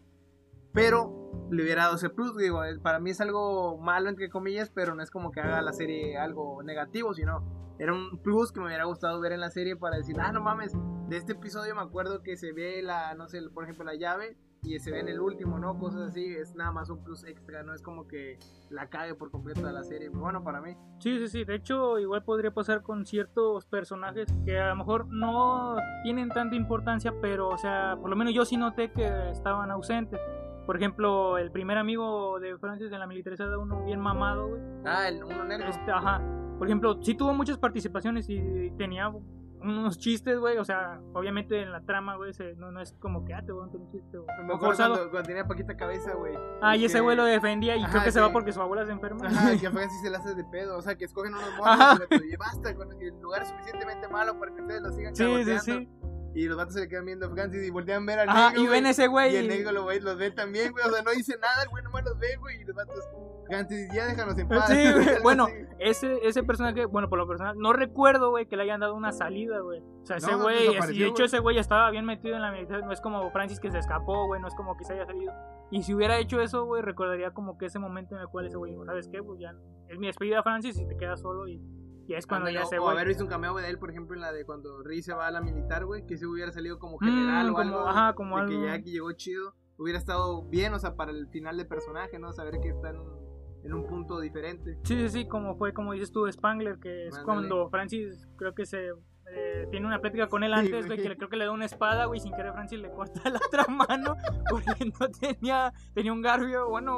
Speaker 8: Pero le hubiera dado ese plus, digo, eh, para mí es algo malo entre comillas, pero no es como que haga la serie algo negativo, sino era un plus que me hubiera gustado ver en la serie para decir, ah, no mames, de este episodio me acuerdo que se ve la, no sé, por ejemplo, la llave y se ve en el último, ¿no? Cosas así, es nada más un plus extra, no es como que la cague por completo de la serie, bueno, para mí.
Speaker 3: Sí, sí, sí. De hecho, igual podría pasar con ciertos personajes que a lo mejor no tienen tanta importancia, pero, o sea, por lo menos yo sí noté que estaban ausentes. Por ejemplo, el primer amigo de Francis en la militarizada, uno bien mamado, güey.
Speaker 8: Ah, el uno negro.
Speaker 3: Este, ajá. Por ejemplo, sí tuvo muchas participaciones y tenía unos chistes, güey. O sea, obviamente en la trama, güey, se- no, no es como que, ah, te voy a contar un chiste. O,
Speaker 8: Me
Speaker 3: o
Speaker 8: acuerdo
Speaker 3: forzado.
Speaker 8: cuando, cuando tenía poquita cabeza, güey.
Speaker 3: Ah, y ese
Speaker 8: que-
Speaker 3: güey lo defendía y
Speaker 8: Ajá,
Speaker 3: creo que se va
Speaker 8: que-
Speaker 3: porque su abuela se enferma.
Speaker 8: Ajá, que a Francis se le hace de pedo, o sea, que escogen unos
Speaker 3: Ajá.
Speaker 8: monos y le basta con el lugar es suficientemente malo para que ustedes lo sigan
Speaker 3: Sí, sí,
Speaker 8: cagoteando.
Speaker 3: sí.
Speaker 8: Y los vatos se le quedan viendo a Francis y voltean a ver al
Speaker 3: Ajá,
Speaker 8: negro,
Speaker 3: y ven ese güey
Speaker 8: Y el
Speaker 3: y-
Speaker 8: negro lo, güey, los ve también, güey, o sea, no dice nada, el güey nomás los ve, güey, y los vatos, Francis, ya déjanos en paz.
Speaker 3: Sí, güey.
Speaker 8: Algo
Speaker 3: Bueno,
Speaker 8: así.
Speaker 3: ese, ese personaje, bueno, por lo personal, no recuerdo, güey, que le hayan dado una salida, güey. O sea, ese
Speaker 8: No,
Speaker 3: güey,
Speaker 8: desapareció,
Speaker 3: y de hecho
Speaker 8: güey.
Speaker 3: ese güey estaba bien metido en la militar, no es como Francis que se escapó, güey, no es como que se haya salido. Y si hubiera hecho eso, güey, recordaría como que ese momento en el cual ese güey, dijo, ¿sabes qué? Pues ya es mi despedida, Francis, y te quedas solo y ya es cuando
Speaker 8: Ándale,
Speaker 3: ya
Speaker 8: o-
Speaker 3: se
Speaker 8: o
Speaker 3: güey.
Speaker 8: haber visto un cameo de él, por ejemplo, en la de cuando Riz se va a la militar, güey, que si hubiera salido como
Speaker 3: Mm,
Speaker 8: general o
Speaker 3: como-
Speaker 8: algo,
Speaker 3: ajá, como
Speaker 8: de
Speaker 3: algo.
Speaker 8: que ya que llegó chido, hubiera estado bien, o sea, para el final de personaje, ¿no? Saber que está en un, en un punto diferente.
Speaker 3: Sí, sí, sí, como fue, como dices tú, Spangler, que es
Speaker 8: Ándale.
Speaker 3: cuando Francis creo que se eh, tiene una plática con él
Speaker 8: Sí,
Speaker 3: antes, güey,
Speaker 8: güey.
Speaker 3: que le, creo que le da una espada, güey, sin querer Francis le corta la otra mano porque no tenía, tenía un garbio, bueno,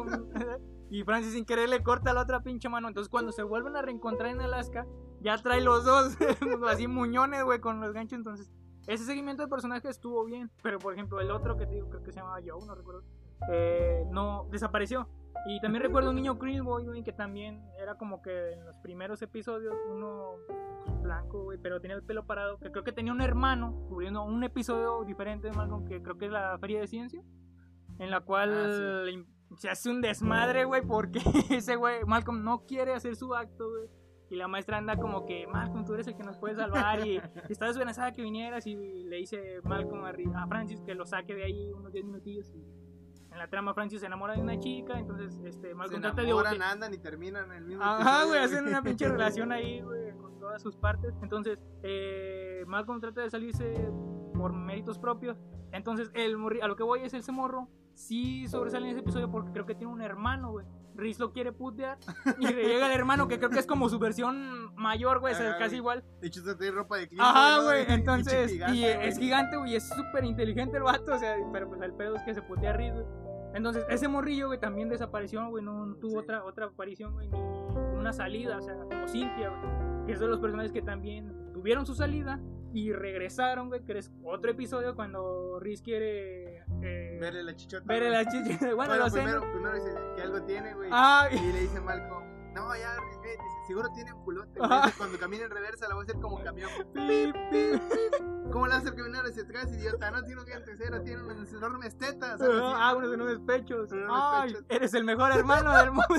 Speaker 3: y Francis sin querer le corta la otra pinche mano. Entonces cuando se vuelven a reencontrar en Alaska, ya trae los dos así muñones, güey, con los ganchos. Entonces ese seguimiento de personaje estuvo bien, pero por ejemplo el otro que te digo, creo que se llamaba Joe, no recuerdo, eh, no, desapareció. Y también recuerdo un niño Greenboy, güey, que también era como que en los primeros episodios, uno pues, blanco, güey, pero tenía el pelo parado, que creo que tenía un hermano cubriendo un episodio diferente de Malcolm, que creo que es la Feria de Ciencia, en la cual
Speaker 8: Ah,
Speaker 3: le- se hace un desmadre, güey, porque ese güey, Malcolm, no quiere hacer su acto, güey. Y la maestra anda como que, Malcolm, tú eres el que nos puede salvar. Y, y está desesperada que vinieras. Y le dice Malcolm a, Ri- a Francis que lo saque de ahí unos diez minutillos. Y en la trama, Francis se enamora de una chica. Entonces, este,
Speaker 8: Se
Speaker 3: Malcolm trata de.
Speaker 8: enamoran, andan y terminan en el mismo
Speaker 3: Ajá,
Speaker 8: episodio,
Speaker 3: güey, hacen una pinche relación ahí, güey, con todas sus partes. Entonces, eh, Malcolm trata de salirse por méritos propios. Entonces, el morri- a lo que voy es ese morro. Sí sobresale en ese episodio porque creo que tiene un hermano, güey. Riz lo quiere putear y le llega el hermano que creo que es como su versión mayor, güey, o sea,
Speaker 8: Ajá,
Speaker 3: casi
Speaker 8: güey.
Speaker 3: igual.
Speaker 8: De hecho, se trae ropa de clima.
Speaker 3: Ajá,
Speaker 8: ¿no?
Speaker 3: güey,
Speaker 8: Pinche
Speaker 3: entonces,
Speaker 8: gigante,
Speaker 3: y
Speaker 8: güey.
Speaker 3: es gigante, güey, y es súper inteligente el vato, o sea, pero pues el pedo es que se putea a Riz, güey. Entonces, ese morrillo, güey, también desapareció, güey, no tuvo otra, otra aparición, güey, ni una salida, o sea, como Cynthia, güey, que son de los personajes que también tuvieron su salida y regresaron, güey, que es otro episodio cuando Riz quiere... Eh,
Speaker 8: Verle la chichota.
Speaker 3: verle
Speaker 8: güey.
Speaker 3: la chichota, bueno, lo sé,
Speaker 8: primero,
Speaker 3: ¿no?
Speaker 8: primero dice que algo tiene, güey.
Speaker 3: Ah,
Speaker 8: y le dice Malcolm, no, ya, ve, dice, seguro tiene un culote. güey.
Speaker 3: Ajá.
Speaker 8: Dice, cuando camine en reversa la voy a hacer como camión. Pip, pip, pip. ¿Cómo le hace caminar hacia atrás, idiota? No tiene un día tercera, tiene unas enormes tetas. algo así.
Speaker 3: Ah, unos enormes pechos.
Speaker 8: Unos
Speaker 3: Ay,
Speaker 8: pechos.
Speaker 3: eres el mejor hermano del mundo.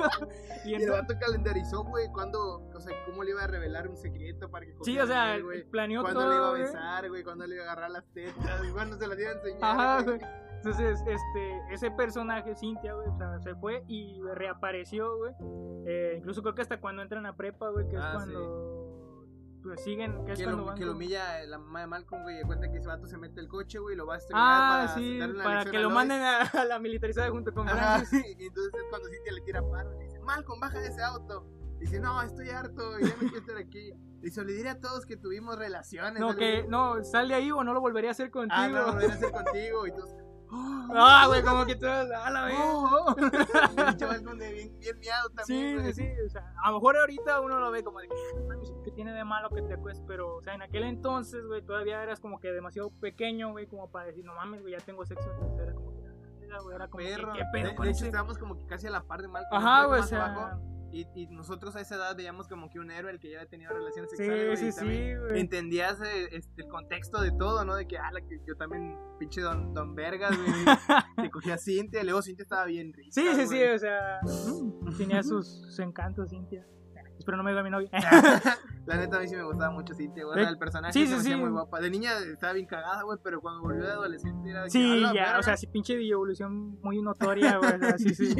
Speaker 3: y
Speaker 8: Y el
Speaker 3: entonces,
Speaker 8: vato calendarizó, güey, cuando, o sea, cómo le iba a revelar un secreto para que
Speaker 3: sí,
Speaker 8: confiara
Speaker 3: o sea,
Speaker 8: en él, güey.
Speaker 3: planeó
Speaker 8: Cuándo
Speaker 3: todo,
Speaker 8: le iba a
Speaker 3: güey.
Speaker 8: besar, güey, cuándo le iba a agarrar las tetas, cuándo se las iba a enseñar.
Speaker 3: Ajá,
Speaker 8: güey.
Speaker 3: güey. Entonces, este, ese personaje, Cynthia, güey, o sea, se fue y reapareció, güey. Eh, incluso creo que hasta cuando entran a prepa, güey, que es
Speaker 8: Ah,
Speaker 3: cuando pues, siguen, que es
Speaker 8: que
Speaker 3: cuando
Speaker 8: lo,
Speaker 3: van
Speaker 8: que lo
Speaker 3: con-
Speaker 8: humilla la mamá de Malcolm, güey, y cuenta que ese vato se mete el coche, güey, y lo va a estrenar
Speaker 3: Ah,
Speaker 8: para
Speaker 3: sí,
Speaker 8: darle una
Speaker 3: para
Speaker 8: lección
Speaker 3: que
Speaker 8: a
Speaker 3: lo
Speaker 8: Lois.
Speaker 3: manden a, a la militarizada junto con
Speaker 8: Ajá,
Speaker 3: Francis.
Speaker 8: y entonces es cuando Cynthia le tira paro, le dice, Malcolm, baja de ese auto. Dice, no, estoy harto, ya no quiero estar aquí. Dice, le diré a todos que tuvimos relaciones.
Speaker 3: No,
Speaker 8: le
Speaker 3: que,
Speaker 8: dice,
Speaker 3: no, sal de ahí o no lo volvería a hacer contigo.
Speaker 8: ah, no, lo volveré a hacer contigo. Y todos,
Speaker 3: Ah, güey, como que todos, a la vez.
Speaker 8: oh, oh. El chaval con de bien, bien miado también,
Speaker 3: Sí,
Speaker 8: güey.
Speaker 3: sí, sí, o sea, a lo mejor ahorita uno lo ve como de que, "Mames, ¿qué tiene de malo que te acuestes?" Pero, o sea, en aquel entonces, güey, todavía eras como que demasiado pequeño, güey, como para decir, no mames, güey, ya tengo sexo. Entonces era como que, "Ah, güey", era como que,
Speaker 8: Perro.
Speaker 3: ¿qué pedo
Speaker 8: De,
Speaker 3: con
Speaker 8: de hecho,
Speaker 3: ese?
Speaker 8: estábamos como que casi a la par de Malcolm.
Speaker 3: Ajá,
Speaker 8: un poco
Speaker 3: güey,
Speaker 8: más
Speaker 3: o sea,
Speaker 8: abajo. Y, y nosotros a esa edad veíamos como que un héroe el que ya había tenido relaciones
Speaker 3: Sí,
Speaker 8: sexuales, güey,
Speaker 3: sí,
Speaker 8: y también
Speaker 3: sí, güey.
Speaker 8: entendías eh, este, el contexto de todo, ¿no? De que, ah, la que yo también, pinche don, don Vergas, güey, que cogía a Cintia, luego Cintia estaba bien rica,
Speaker 3: Sí, sí, sí,
Speaker 8: güey.
Speaker 3: o sea, tenía sus, sus encantos, Cintia. Espero no me diga mi novia.
Speaker 8: La neta, a mí sí me gustaba mucho Cintia, güey, o
Speaker 3: Eh,
Speaker 8: sea, el personaje
Speaker 3: sí,
Speaker 8: se
Speaker 3: sí,
Speaker 8: me hacía
Speaker 3: sí.
Speaker 8: muy guapa. De niña estaba bien cagada, güey, pero cuando volvió de adolescente era de que,
Speaker 3: Sí,
Speaker 8: "A la
Speaker 3: ya,
Speaker 8: verga".
Speaker 3: o sea, sí, pinche evolución muy notoria, güey, o sea, sí, sí.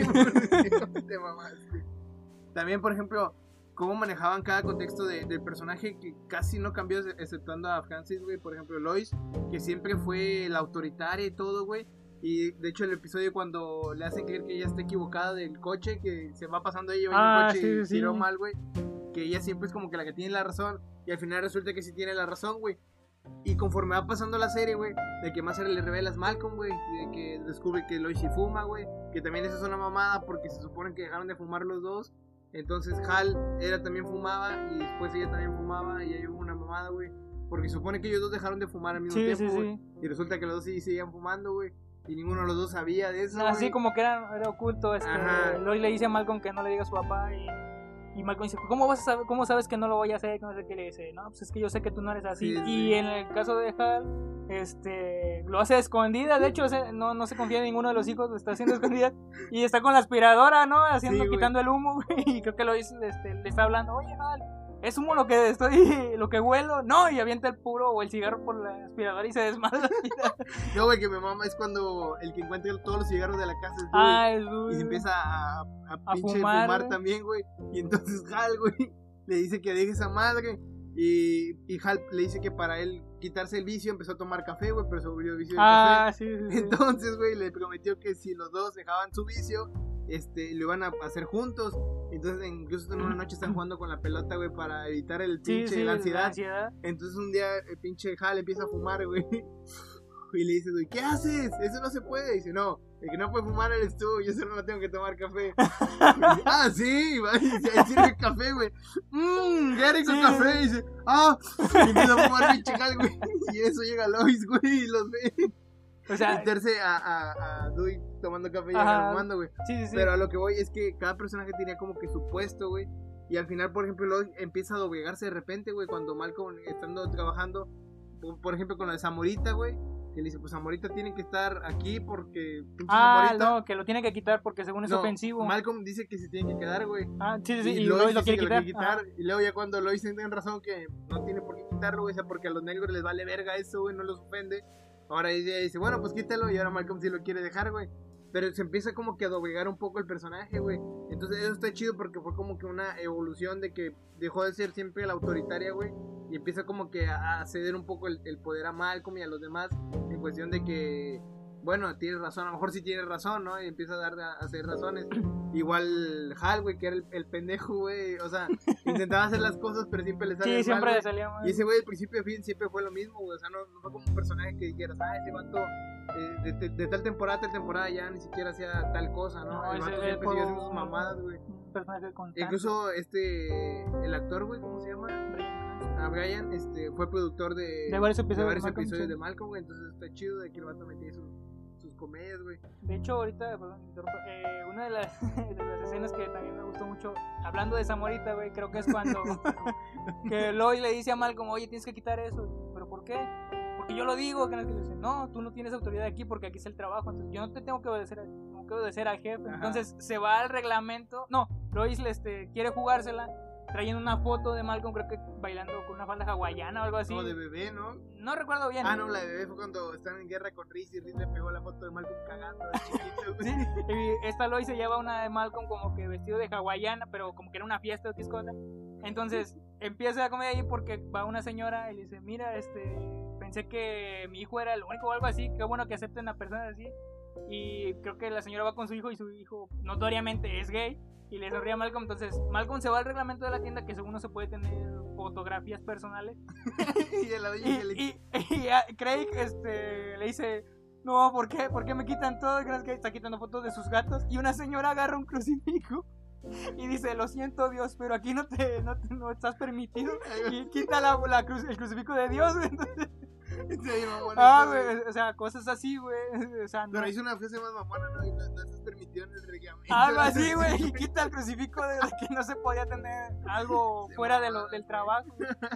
Speaker 8: Te mamaste. También, por ejemplo, cómo manejaban cada contexto de, del personaje que casi no cambió, exceptuando a Francis, güey. Por ejemplo, Lois, que siempre fue la autoritaria y todo, güey. Y de hecho, el episodio cuando le hacen creer que ella está equivocada del coche, que se va pasando ella en
Speaker 3: Ah,
Speaker 8: el coche
Speaker 3: sí,
Speaker 8: y
Speaker 3: sí,
Speaker 8: tiró
Speaker 3: sí.
Speaker 8: mal, güey. Que ella siempre es como que la que tiene la razón. Y al final resulta que sí tiene la razón, güey. Y conforme va pasando la serie, güey, de que más se le revelas Malcolm, güey, de que descubre que Lois sí fuma, güey, que también eso es una mamada porque se supone que dejaron de fumar los dos. Entonces Hal era también fumaba y después ella también fumaba y ahí hubo una mamada, güey, porque se supone que ellos dos dejaron de fumar al mismo
Speaker 3: Sí,
Speaker 8: tiempo,
Speaker 3: sí,
Speaker 8: güey.
Speaker 3: sí.
Speaker 8: Y resulta que los dos sí seguían fumando, güey, y ninguno de los dos sabía de eso.
Speaker 3: Así
Speaker 8: güey.
Speaker 3: como que era, era oculto, este,
Speaker 8: Ajá.
Speaker 3: Lois le dice a Malcolm que no le diga a su papá y, y Malcolm dice, ¿cómo vas a saber, cómo sabes que no lo voy a hacer? Que no sé qué le dice, no, pues es que yo sé que tú no eres así.
Speaker 8: Sí,
Speaker 3: y
Speaker 8: sí.
Speaker 3: en el caso de Hal, este, lo hace a escondida, de hecho ese- no, no se confía en ninguno de los hijos, lo está haciendo a escondida y está con la aspiradora, ¿no? Haciendo,
Speaker 8: Sí, güey.
Speaker 3: quitando el humo, güey, y creo que Lois este, le está hablando, oye, Hal, es humo lo que estoy, lo que huelo, no, y avienta el puro o el cigarro por la aspiradora y se desmadra.
Speaker 8: No, güey, que mi mamá es cuando el que encuentra todos los cigarros de la casa es Dewey.
Speaker 3: Ah, es Dewey.
Speaker 8: Y se empieza a, a,
Speaker 3: A
Speaker 8: pinche
Speaker 3: fumar,
Speaker 8: fumar,
Speaker 3: güey.
Speaker 8: también, güey. Y entonces Hal, güey, le dice que deje esa madre. Y, y Hal le dice que para él quitarse el vicio empezó a tomar café, güey, pero se volvió vicio de
Speaker 3: Ah,
Speaker 8: café.
Speaker 3: sí, sí, sí.
Speaker 8: Entonces, güey, le prometió que si los dos dejaban su vicio, este, lo iban a hacer juntos. Entonces, incluso en una noche están jugando con la pelota, güey, para evitar el
Speaker 3: Sí,
Speaker 8: pinche,
Speaker 3: sí,
Speaker 8: la
Speaker 3: la
Speaker 8: ansiedad.
Speaker 3: ansiedad.
Speaker 8: Entonces un día el pinche Hal empieza a fumar, güey. Y le dice, güey, ¿qué haces? Eso no se puede. Y dice, no, el que no puede fumar eres tú, yo solo no tengo que tomar café. Ah, sí, va, y se sirve café, güey. Mmm, qué rico
Speaker 3: Sí.
Speaker 8: café. Y dice, ah, y empieza a fumar pinche Hal, güey. Y eso llega Lois, güey, y los ve.
Speaker 3: O sea,
Speaker 8: meterse a, a, a Dewey tomando café y
Speaker 3: Ajá.
Speaker 8: Hal fumando, güey.
Speaker 3: Sí, sí, sí.
Speaker 8: Pero a lo que voy es que cada personaje tenía como que su puesto, güey. Y al final, por ejemplo, Lois empieza a doblegarse de repente, güey, cuando Malcolm estando trabajando, por, por ejemplo, con la de Zamorita, güey. Que le dice, pues Zamorita tiene que estar aquí porque pinche
Speaker 3: Ah,
Speaker 8: Zamorita.
Speaker 3: no, que lo tiene que quitar porque según es
Speaker 8: No,
Speaker 3: ofensivo.
Speaker 8: Malcolm dice que se tiene que quedar, güey.
Speaker 3: Ah, sí, sí, sí, y
Speaker 8: Lois
Speaker 3: Lois lo
Speaker 8: dice
Speaker 3: quiere
Speaker 8: que
Speaker 3: quitar.
Speaker 8: Y luego ya cuando Lois tiene razón que no tiene por qué quitarlo, güey, o sea, porque a los negros les vale verga eso, güey, no los ofende. Ahora ella dice, bueno, pues quítalo, y ahora Malcolm sí lo quiere dejar, güey. Pero se empieza como que a doblegar un poco el personaje, güey. Entonces eso está chido porque fue como que una evolución de que dejó de ser siempre la autoritaria, güey. Y empieza como que a, a ceder un poco el, el poder a Malcolm y a los demás. En cuestión de que, bueno, tienes razón, a lo mejor sí tienes razón, ¿no? Y empieza a dar a, a hacer razones. Igual Hal, güey, que era el, el pendejo, güey. O sea, intentaba hacer las cosas, pero siempre le salía
Speaker 3: Sí, siempre
Speaker 8: mal,
Speaker 3: le
Speaker 8: güey.
Speaker 3: salía mal.
Speaker 8: Y ese güey, del principio a fin, siempre fue lo mismo, güey. O sea, no, no fue como un personaje que dijeras, ah, ese vato eh, de, de, de tal temporada a tal temporada ya ni sibriera hacía tal cosa, ¿no?
Speaker 3: No,
Speaker 8: el
Speaker 3: ese
Speaker 8: vato
Speaker 3: él
Speaker 8: siempre
Speaker 3: fue
Speaker 8: siguió haciendo
Speaker 3: un-
Speaker 8: sus mamadas, güey.
Speaker 3: Un personaje constante.
Speaker 8: Incluso este, el actor, güey, ¿cómo se llama? A Brian, este, fue productor de,
Speaker 3: De varios episodios de
Speaker 8: varios
Speaker 3: Malcolm,
Speaker 8: episodios
Speaker 3: sí.
Speaker 8: de Malcolm, güey. Entonces está chido de que el vato metía sus, sus comedias, güey.
Speaker 3: De hecho, ahorita, perdón, me interrumpo, eh, una de las, de las escenas que también me gustó mucho, hablando de Zamorita, güey, creo que es cuando que Lois le dice a Malcolm, oye, tienes que quitar eso. ¿Pero por qué? Porque yo lo digo, que no, que le dice, no, tú no tienes autoridad aquí porque aquí es el trabajo, entonces yo no te tengo que obedecer, tengo que obedecer al jefe.
Speaker 8: Ajá.
Speaker 3: Entonces se va al reglamento, no, Lois le, este, quiere jugársela, trayendo una foto de Malcolm, creo que bailando con una falda hawaiana o algo así.
Speaker 8: Como de bebé, ¿no?
Speaker 3: No recuerdo bien.
Speaker 8: Ah, no, la de bebé fue cuando están en guerra con Riz y Riz le pegó la foto de Malcolm cagando de chiquito, güey.
Speaker 3: Sí, y esta Lois se lleva una de Malcolm como que vestido de hawaiana, pero como que era una fiesta o qué cosa. Entonces, empieza la comedia ahí porque va una señora y le dice, mira, este, pensé que mi hijo era el único o algo así, qué bueno que acepten a personas así. Y creo que la señora va con su hijo y su hijo notoriamente es gay y le sonríe a Malcolm. Entonces Malcolm se va al reglamento de la tienda que según no se puede tener fotografías personales.
Speaker 8: y, de la
Speaker 3: y, y, y a Craig este, le dice, no, ¿por qué? ¿Por qué me quitan todo? Gracias que está quitando fotos de sus gatos. Y una señora agarra un crucifijo y dice, lo siento Dios, pero aquí no te no, te, no estás permitido. Y quita la, la cruz, el crucifijo de Dios. Entonces
Speaker 8: sí, mamona,
Speaker 3: ah, güey, o sea, cosas así, güey. O sea, no.
Speaker 8: Pero hizo una frase más mamona, ¿no? No, no estás permitido en el reglamento.
Speaker 3: Algo así, güey, y quita el crucifijo de, de que no se podía tener algo fuera de lo, del trabajo.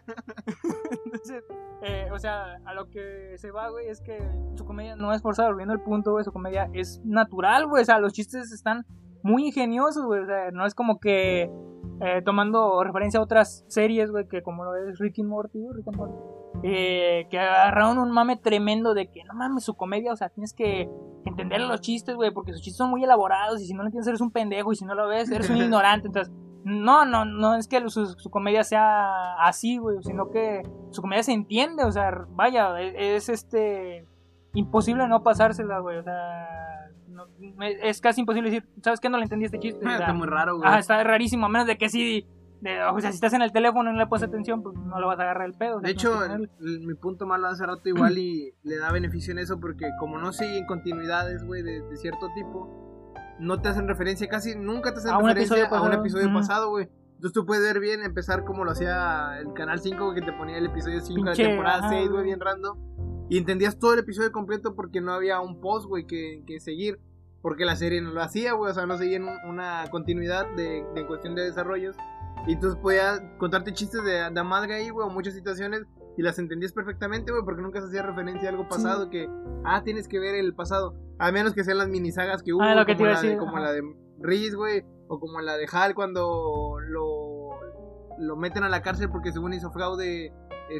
Speaker 3: Entonces, eh, o sea, a lo que se va, güey, es que su comedia no es forzada, volviendo al punto, güey, su comedia es natural, güey, o sea, los chistes están muy ingeniosos, güey, o sea, no es como que eh, tomando referencia a otras series, güey, que como lo es Rick and Morty, Rick and Morty. Eh, que agarraron un mame tremendo de que no mames su comedia, o sea, tienes que entender los chistes, güey, porque sus chistes son muy elaborados y si no lo entiendes eres un pendejo y si no lo ves eres un ignorante. Entonces, no, no, no es que su, su comedia sea así, güey, sino que su comedia se entiende, o sea, vaya, es, es este imposible no pasársela, güey, o sea, no, es casi imposible decir, ¿sabes qué? No le entendí este chiste. O sea,
Speaker 8: está muy raro, güey.
Speaker 3: Ah, está rarísimo, a menos de que sí. De, o sea, si estás en el teléfono y no le pones atención, pues no le vas a agarrar el pedo. O sea,
Speaker 8: de hecho,
Speaker 3: no
Speaker 8: el, el, mi punto malo hace rato igual y le da beneficio en eso porque como no siguen continuidades, güey, de, de cierto tipo, no te hacen referencia, casi nunca te hacen
Speaker 3: a
Speaker 8: referencia
Speaker 3: un
Speaker 8: a un episodio
Speaker 3: uh-huh.
Speaker 8: pasado, güey. Entonces tú puedes ver bien, empezar como lo hacía el Canal cinco, que te ponía el episodio cinco
Speaker 3: Pinche,
Speaker 8: de la temporada
Speaker 3: ajá,
Speaker 8: seis, güey, bien random. Y entendías todo el episodio completo porque no había un post, güey, que, que seguir. Porque la serie no lo hacía, güey, o sea, no seguían una continuidad de, de cuestión de desarrollos. Y entonces podía contarte chistes de, de madre ahí, güey, o muchas situaciones y las entendías perfectamente, güey, porque nunca se hacía referencia a algo pasado, sí. Que, ah, tienes que ver el pasado, a menos que sean las minisagas que hubo,
Speaker 3: ah, lo que
Speaker 8: como, la
Speaker 3: decir,
Speaker 8: de, como la de Reese, güey, o como la de Hal cuando lo, lo meten a la cárcel porque según hizo fraude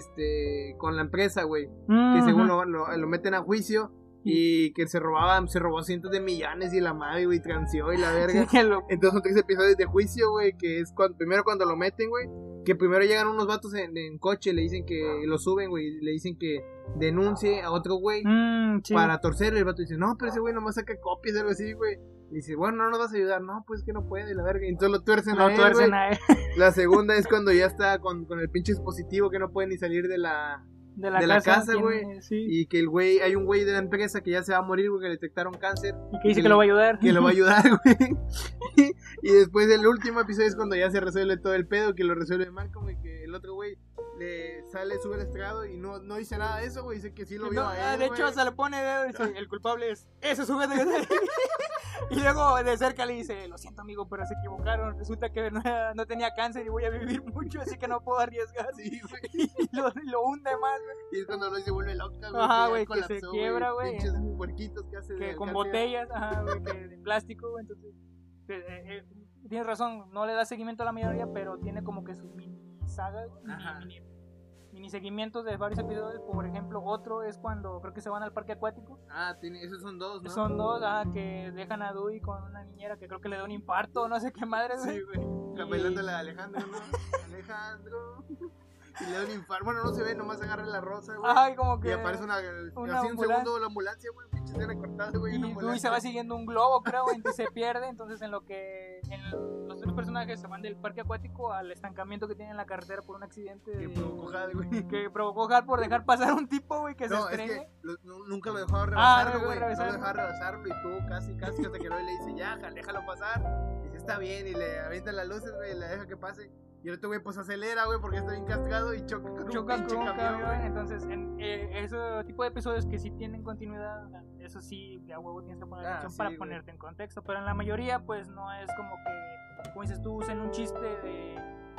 Speaker 8: este, con la empresa, güey, mm-hmm. Que según lo, lo, lo meten a juicio. Y que se robaba, se robó cientos de millones y la madre, güey, transió y la verga. Sí, lo... Entonces son tres episodios de juicio, güey, que es cuando, primero cuando lo meten, güey, que primero llegan unos vatos en, en coche, le dicen que lo suben, güey, le dicen que denuncie a otro güey
Speaker 3: mm, sí.
Speaker 8: Para torcerlo. Y el vato dice, no, pero ese güey nomás saca copias, algo así, güey. Y dice, bueno, no nos vas a ayudar. No, pues que no puede, la verga. Y entonces lo tuercen
Speaker 3: lo
Speaker 8: a él,
Speaker 3: tuercen
Speaker 8: güey.
Speaker 3: a él.
Speaker 8: La segunda es cuando ya está con, con el pinche dispositivo que no puede ni salir de la...
Speaker 3: De la,
Speaker 8: de
Speaker 3: casa,
Speaker 8: la casa, güey,
Speaker 3: sí.
Speaker 8: Y que el güey, hay un güey de la empresa que ya se va a morir, güey, que le detectaron cáncer.
Speaker 3: Y que dice que, que lo va a ayudar.
Speaker 8: Que lo va a ayudar, güey. y, y después el último episodio es cuando ya se resuelve todo el pedo, que lo resuelve Malcolm, y que el otro güey le sale, sube el estrado y no, no dice nada de eso, güey, dice que sí lo vio
Speaker 3: no,
Speaker 8: a él,
Speaker 3: de
Speaker 8: güey.
Speaker 3: hecho se le pone dedo y dice, el culpable es ese sujeto que está ahí. Y luego de cerca le dice, lo siento amigo, pero se equivocaron, resulta que no, no tenía cáncer y voy a vivir mucho, así que no puedo arriesgar.
Speaker 8: Sí, güey.
Speaker 3: Y lo, lo hunde más, güey.
Speaker 8: Y es cuando lo se vuelve loca, güey.
Speaker 3: Ajá, güey, que se quiebra, güey.
Speaker 8: Pinches puerquitos que hace
Speaker 3: que
Speaker 8: de
Speaker 3: con
Speaker 8: alcance.
Speaker 3: botellas, ajá, güey, que de plástico, güey, entonces eh, eh, tienes razón, no le da seguimiento a la mayoría, pero tiene como que sus mini sagas, mini, mini, mini seguimientos de varios episodios. Por ejemplo, otro es cuando creo que se van al parque acuático.
Speaker 8: Ah, tiene, esos son dos, ¿no?
Speaker 3: Son dos, ah, que dejan a Dewey con una niñera que creo que le da un infarto, no sé qué madre, güey.
Speaker 8: Sí, güey. Y... bailándole a Alejandro, ¿no? Alejandro. Y le da un infarto. Bueno, no se ve, nomás agarra la rosa, güey.
Speaker 3: Ay, como que.
Speaker 8: Y aparece una. una así un segundo la ambulancia, güey. Pinche escena cortada, güey.
Speaker 3: Y Dewey se va siguiendo un globo, creo, y se pierde. Entonces, en lo que. En los tres personajes se van del parque acuático al estancamiento que tiene en la carretera por un accidente.
Speaker 8: Que
Speaker 3: de,
Speaker 8: provocó Hal, güey.
Speaker 3: Que provocó Hal por dejar pasar un tipo, güey, que
Speaker 8: no,
Speaker 3: se estrella.
Speaker 8: Es que lo, no, nunca lo dejó rebasarlo,
Speaker 3: ah,
Speaker 8: güey.
Speaker 3: No,
Speaker 8: no lo dejó rebasarlo. Y tú casi, casi hasta que Loy le dice, ya, Hal, déjalo pasar. Y dice, está bien. Y le avienta las luces, güey, y le deja que pase. Y el otro güey pues acelera, güey, porque está bien castigado y choca con
Speaker 3: choca
Speaker 8: un pinche
Speaker 3: con un
Speaker 8: camión,
Speaker 3: camión. Entonces, en eh, ese tipo de episodios que sí tienen continuidad, eso sí, de a huevo tienes que poner
Speaker 8: ah,
Speaker 3: atención
Speaker 8: sí,
Speaker 3: para
Speaker 8: güey.
Speaker 3: ponerte en contexto. Pero en la mayoría, pues no es como que, como dices tú, usen un chiste de,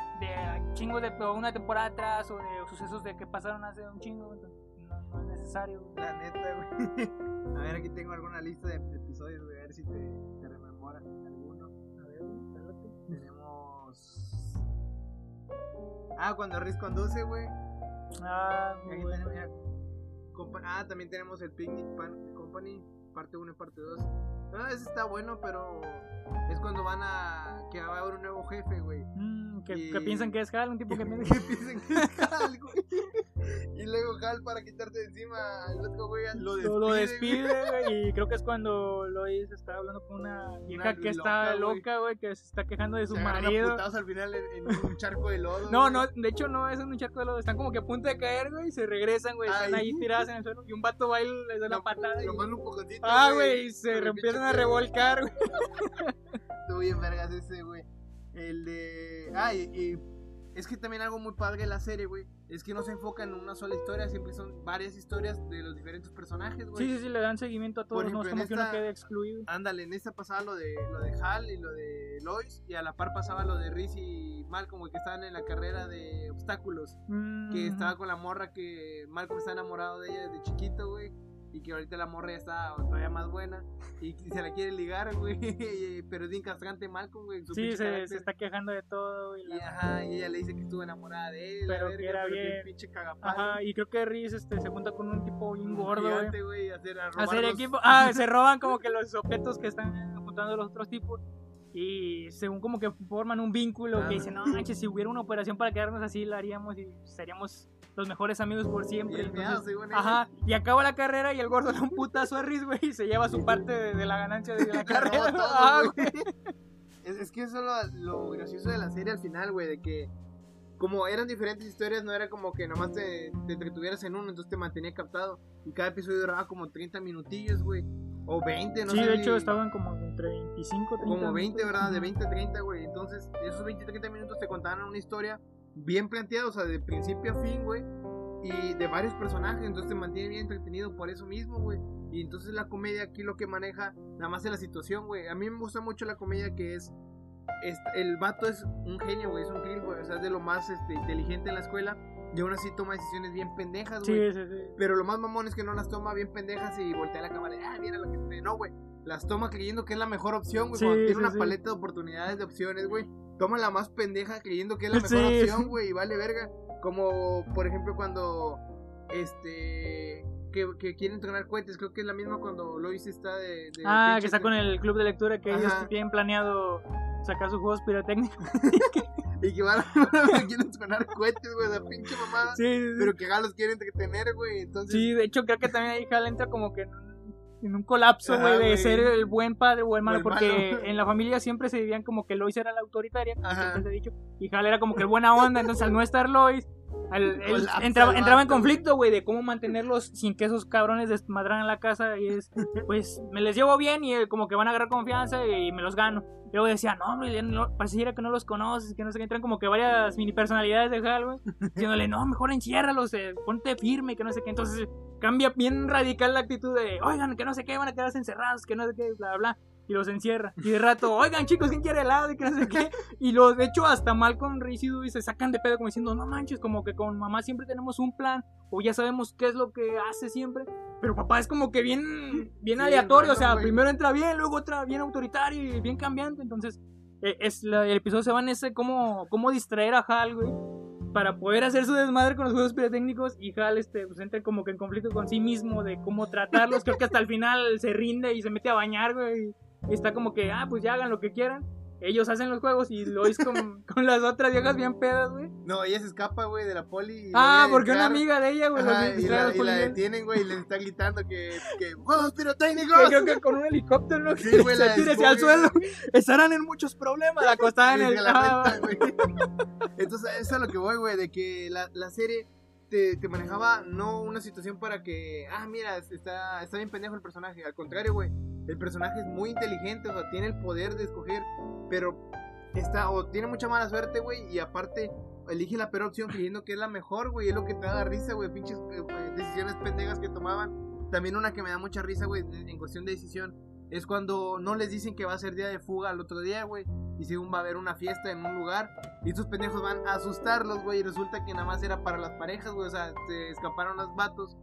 Speaker 3: de chingo de una temporada atrás o de sucesos de que pasaron hace un chingo. Entonces, no, no es necesario.
Speaker 8: La neta, güey. A ver, aquí tengo alguna lista de episodios, güey, a ver si te, te rememora alguno. A ver, espérate. Tenemos. Ah, cuando Riz conduce, güey.
Speaker 3: Ah,
Speaker 8: aquí
Speaker 3: bueno.
Speaker 8: tenemos, ya, compa- ah, también tenemos el Picnic Pan Company, parte uno y parte dos. No, ese está bueno, pero es cuando van a... que va a haber un nuevo jefe, güey.
Speaker 3: Mm, que,
Speaker 8: Y-
Speaker 3: que piensan que es Hal, un tipo que piensa
Speaker 8: que piensan que es Hal, güey. Y luego Hal, para quitarte de encima al otro güey, lo despide,
Speaker 3: lo despide,
Speaker 8: güey.
Speaker 3: güey, y creo que es cuando Lois está hablando con una vieja
Speaker 8: Una
Speaker 3: que está
Speaker 8: loca, güey.
Speaker 3: loca, güey, que se está quejando de su
Speaker 8: Se agarran a
Speaker 3: marido.
Speaker 8: putazos al final en, en un charco de lodo.
Speaker 3: No,
Speaker 8: güey.
Speaker 3: no, de hecho no es en un charco de lodo, están como que a punto de caer, güey, y se regresan, güey, están
Speaker 8: Ay.
Speaker 3: ahí tiradas en el suelo, y un vato va y les da una
Speaker 8: Lo-
Speaker 3: patada.
Speaker 8: lo
Speaker 3: y-
Speaker 8: manda un poquitito,
Speaker 3: Ah,
Speaker 8: güey,
Speaker 3: güey, y se
Speaker 8: con el
Speaker 3: empiezan
Speaker 8: pinche
Speaker 3: a
Speaker 8: pie.
Speaker 3: revolcar, güey.
Speaker 8: Estuvo bien vergas ese, güey. El de... Ah, y, y es que también algo muy padre de la serie, güey, es que no se enfoca en una sola historia, siempre son varias historias de los diferentes personajes, güey.
Speaker 3: Sí, sí, sí, le dan seguimiento a todos,
Speaker 8: Por
Speaker 3: no es
Speaker 8: ejemplo,
Speaker 3: como
Speaker 8: en
Speaker 3: que
Speaker 8: esta-
Speaker 3: uno quede excluido.
Speaker 8: Ándale, en esta pasaba lo de lo de Hal y lo de Lois, y a la par pasaba lo de Reese y Malcolm, güey, que estaban en la carrera de obstáculos,
Speaker 3: Mm,
Speaker 8: que estaba con la morra que Malcolm está enamorado de ella desde chiquito, güey, y que ahorita la morra ya está todavía más buena y se la quiere ligar, güey, pero es bien castrante Malcolm, güey, su
Speaker 3: Sí,
Speaker 8: pinche
Speaker 3: se,
Speaker 8: carácter.
Speaker 3: se está quejando de todo. Y, la-
Speaker 8: Y, ajá, y ella le dice que estuvo enamorada de él, la
Speaker 3: pero
Speaker 8: verga,
Speaker 3: que era
Speaker 8: pero
Speaker 3: bien.
Speaker 8: pinche cagapalo.
Speaker 3: Ajá, y creo que Reese este, se junta con un tipo bien gordo, güey.
Speaker 8: Gigante, güey, a hacer, a robar
Speaker 3: Hacer
Speaker 8: los-
Speaker 3: equipo. Ah, se roban como que los objetos que están juntando los otros tipos. Y según como que forman un vínculo
Speaker 8: Ah.
Speaker 3: que dicen, no manches, si hubiera una operación para quedarnos así, la haríamos y seríamos los mejores amigos por siempre.
Speaker 8: Y el
Speaker 3: Entonces,
Speaker 8: meado, según
Speaker 3: ajá, y acaba la carrera y el gordo le da un putazo a Reese, güey, y se lleva su parte de, de la ganancia de la
Speaker 8: Se robó
Speaker 3: carrera.
Speaker 8: todo,
Speaker 3: Ah,
Speaker 8: güey. Es, es que eso es lo, lo gracioso de la serie al final, güey, de que como eran diferentes historias, no era como que nomás te, te entretuvieras en uno, entonces te mantenía captado. Y cada episodio duraba como treinta minutillos, güey. O veinte, no
Speaker 3: sí,
Speaker 8: sé.
Speaker 3: de
Speaker 8: si-
Speaker 3: hecho estaban como entre veinticinco, treinta.
Speaker 8: como veinte,
Speaker 3: minutos.
Speaker 8: ¿verdad? De veinte a treinta, güey. Entonces, esos veinte a treinta minutos te contaban una historia bien planteada, o sea, de principio a fin, güey. Y de varios personajes, entonces te mantiene bien entretenido por eso mismo, güey. Y entonces la comedia aquí lo que maneja, nada más es la situación, güey. A mí me gusta mucho la comedia que es... es- el vato es un genio, güey, es un krill, güey. O sea, es de lo más este, inteligente en la escuela. Y aún así toma decisiones bien pendejas,
Speaker 3: Sí,
Speaker 8: güey.
Speaker 3: sí, sí.
Speaker 8: Pero lo más mamón es que no las toma bien pendejas y voltea la cámara y, ah, mira lo que te... No, güey. Las toma creyendo que es la mejor opción, güey.
Speaker 3: Sí,
Speaker 8: Cuando tiene
Speaker 3: sí,
Speaker 8: una
Speaker 3: sí.
Speaker 8: paleta de oportunidades, de opciones, güey. Toma la más pendeja creyendo que es la mejor
Speaker 3: Sí,
Speaker 8: opción,
Speaker 3: sí.
Speaker 8: güey. Y vale verga. Como, por ejemplo, cuando... Este... Que, que quieren tronar cohetes. Creo que es la misma cuando Lois está de... de
Speaker 3: Ah,
Speaker 8: pinche-
Speaker 3: que está con el club de lectura que ellos
Speaker 8: Ajá.
Speaker 3: tienen planeado sacar sus juegos pirotécnicos.
Speaker 8: Y que van a... quieren tronar cohetes, güey. La pinche mamada.
Speaker 3: Sí, sí, sí.
Speaker 8: Pero que Hal los quiere entretener, güey. Entonces...
Speaker 3: Sí, de hecho creo que también ahí Hal entra como que en un, en un colapso,
Speaker 8: Ajá,
Speaker 3: güey, de
Speaker 8: güey.
Speaker 3: ser el buen padre o el malo,
Speaker 8: O el
Speaker 3: porque
Speaker 8: malo.
Speaker 3: en la familia siempre se vivían como que Lois era la autoritaria, como
Speaker 8: Ajá.
Speaker 3: siempre te he dicho, y Hal era como que el buena onda, entonces al no estar Lois, al- él
Speaker 8: Colapsa
Speaker 3: entraba,
Speaker 8: el
Speaker 3: entraba en
Speaker 8: vato,
Speaker 3: conflicto, güey, de cómo mantenerlos sin que esos cabrones desmadraran la casa, y es, pues, me les llevo bien y eh, como que van a agarrar confianza y me los gano. Y luego decía, no, hombre, ya no- pareciera que no los conoces, que no sé qué, entran como que varias mini personalidades de Hal, güey, diciéndole, no, mejor enciérralos, eh, ponte firme, que no sé qué. Entonces cambia bien radical la actitud de, oigan, que no sé qué, van a quedarse encerrados, que no sé qué, bla, bla, bla. Y los encierra. Y de rato, oigan, chicos, ¿quién quiere helado? Y que no sé qué. Y los, de hecho, hasta Malcolm, Reese y Dewey se sacan de pedo como diciendo, no manches, como que con mamá siempre tenemos un plan, o ya sabemos qué es lo que hace siempre. Pero papá es como que bien, bien
Speaker 8: Sí,
Speaker 3: aleatorio, o sea,
Speaker 8: random, güey.
Speaker 3: primero entra bien, luego otra bien autoritario y bien cambiante. Entonces, eh, es la- el episodio se va en ese cómo, cómo distraer a Hal, güey, para poder hacer su desmadre con los juegos pirotécnicos. Y Hal este, pues, entra como que en conflicto con sí mismo de cómo tratarlos. Creo que hasta el final se rinde y se mete a bañar, güey. Y está como que, ah, pues ya hagan lo que quieran. Ellos hacen los juegos y Lois con, con las otras viejas bien pedas, güey.
Speaker 8: No, ella se escapa, güey, de la poli. y
Speaker 3: Ah,
Speaker 8: logra
Speaker 3: porque una
Speaker 8: entrar.
Speaker 3: amiga de ella, güey, los
Speaker 8: Ajá, y,
Speaker 3: distrae a
Speaker 8: la,
Speaker 3: los
Speaker 8: y la
Speaker 3: policías.
Speaker 8: detienen, güey, y le está gritando que... que ¡juegos pirotécnicos!
Speaker 3: Que creo que con un helicóptero, ¿no?
Speaker 8: Sí, güey,
Speaker 3: se
Speaker 8: la
Speaker 3: tire hacia el
Speaker 8: descubre.
Speaker 3: suelo. Estarán en muchos problemas. La acostada en
Speaker 8: Desde
Speaker 3: el.
Speaker 8: la
Speaker 3: Ah,
Speaker 8: renta, güey. Entonces, eso es a lo que voy, güey, de que la, la serie te, te manejaba no una situación para que, ah, mira, está, está bien pendejo el personaje. Al contrario, güey, el personaje es muy inteligente, o sea, tiene el poder de escoger, pero está, o tiene mucha mala suerte, güey, y aparte elige la peor opción creyendo que es la mejor, güey, es lo que te da risa, güey, pinches eh, güey, decisiones pendejas que tomaban. También una que me da mucha risa, güey, en cuestión de decisión, es cuando no les dicen que va a ser día de fuga al otro día, güey, y según va a haber una fiesta en un lugar, y estos pendejos van a asustarlos, güey, y resulta que nada más era para las parejas, güey, o sea, se escaparon los vatos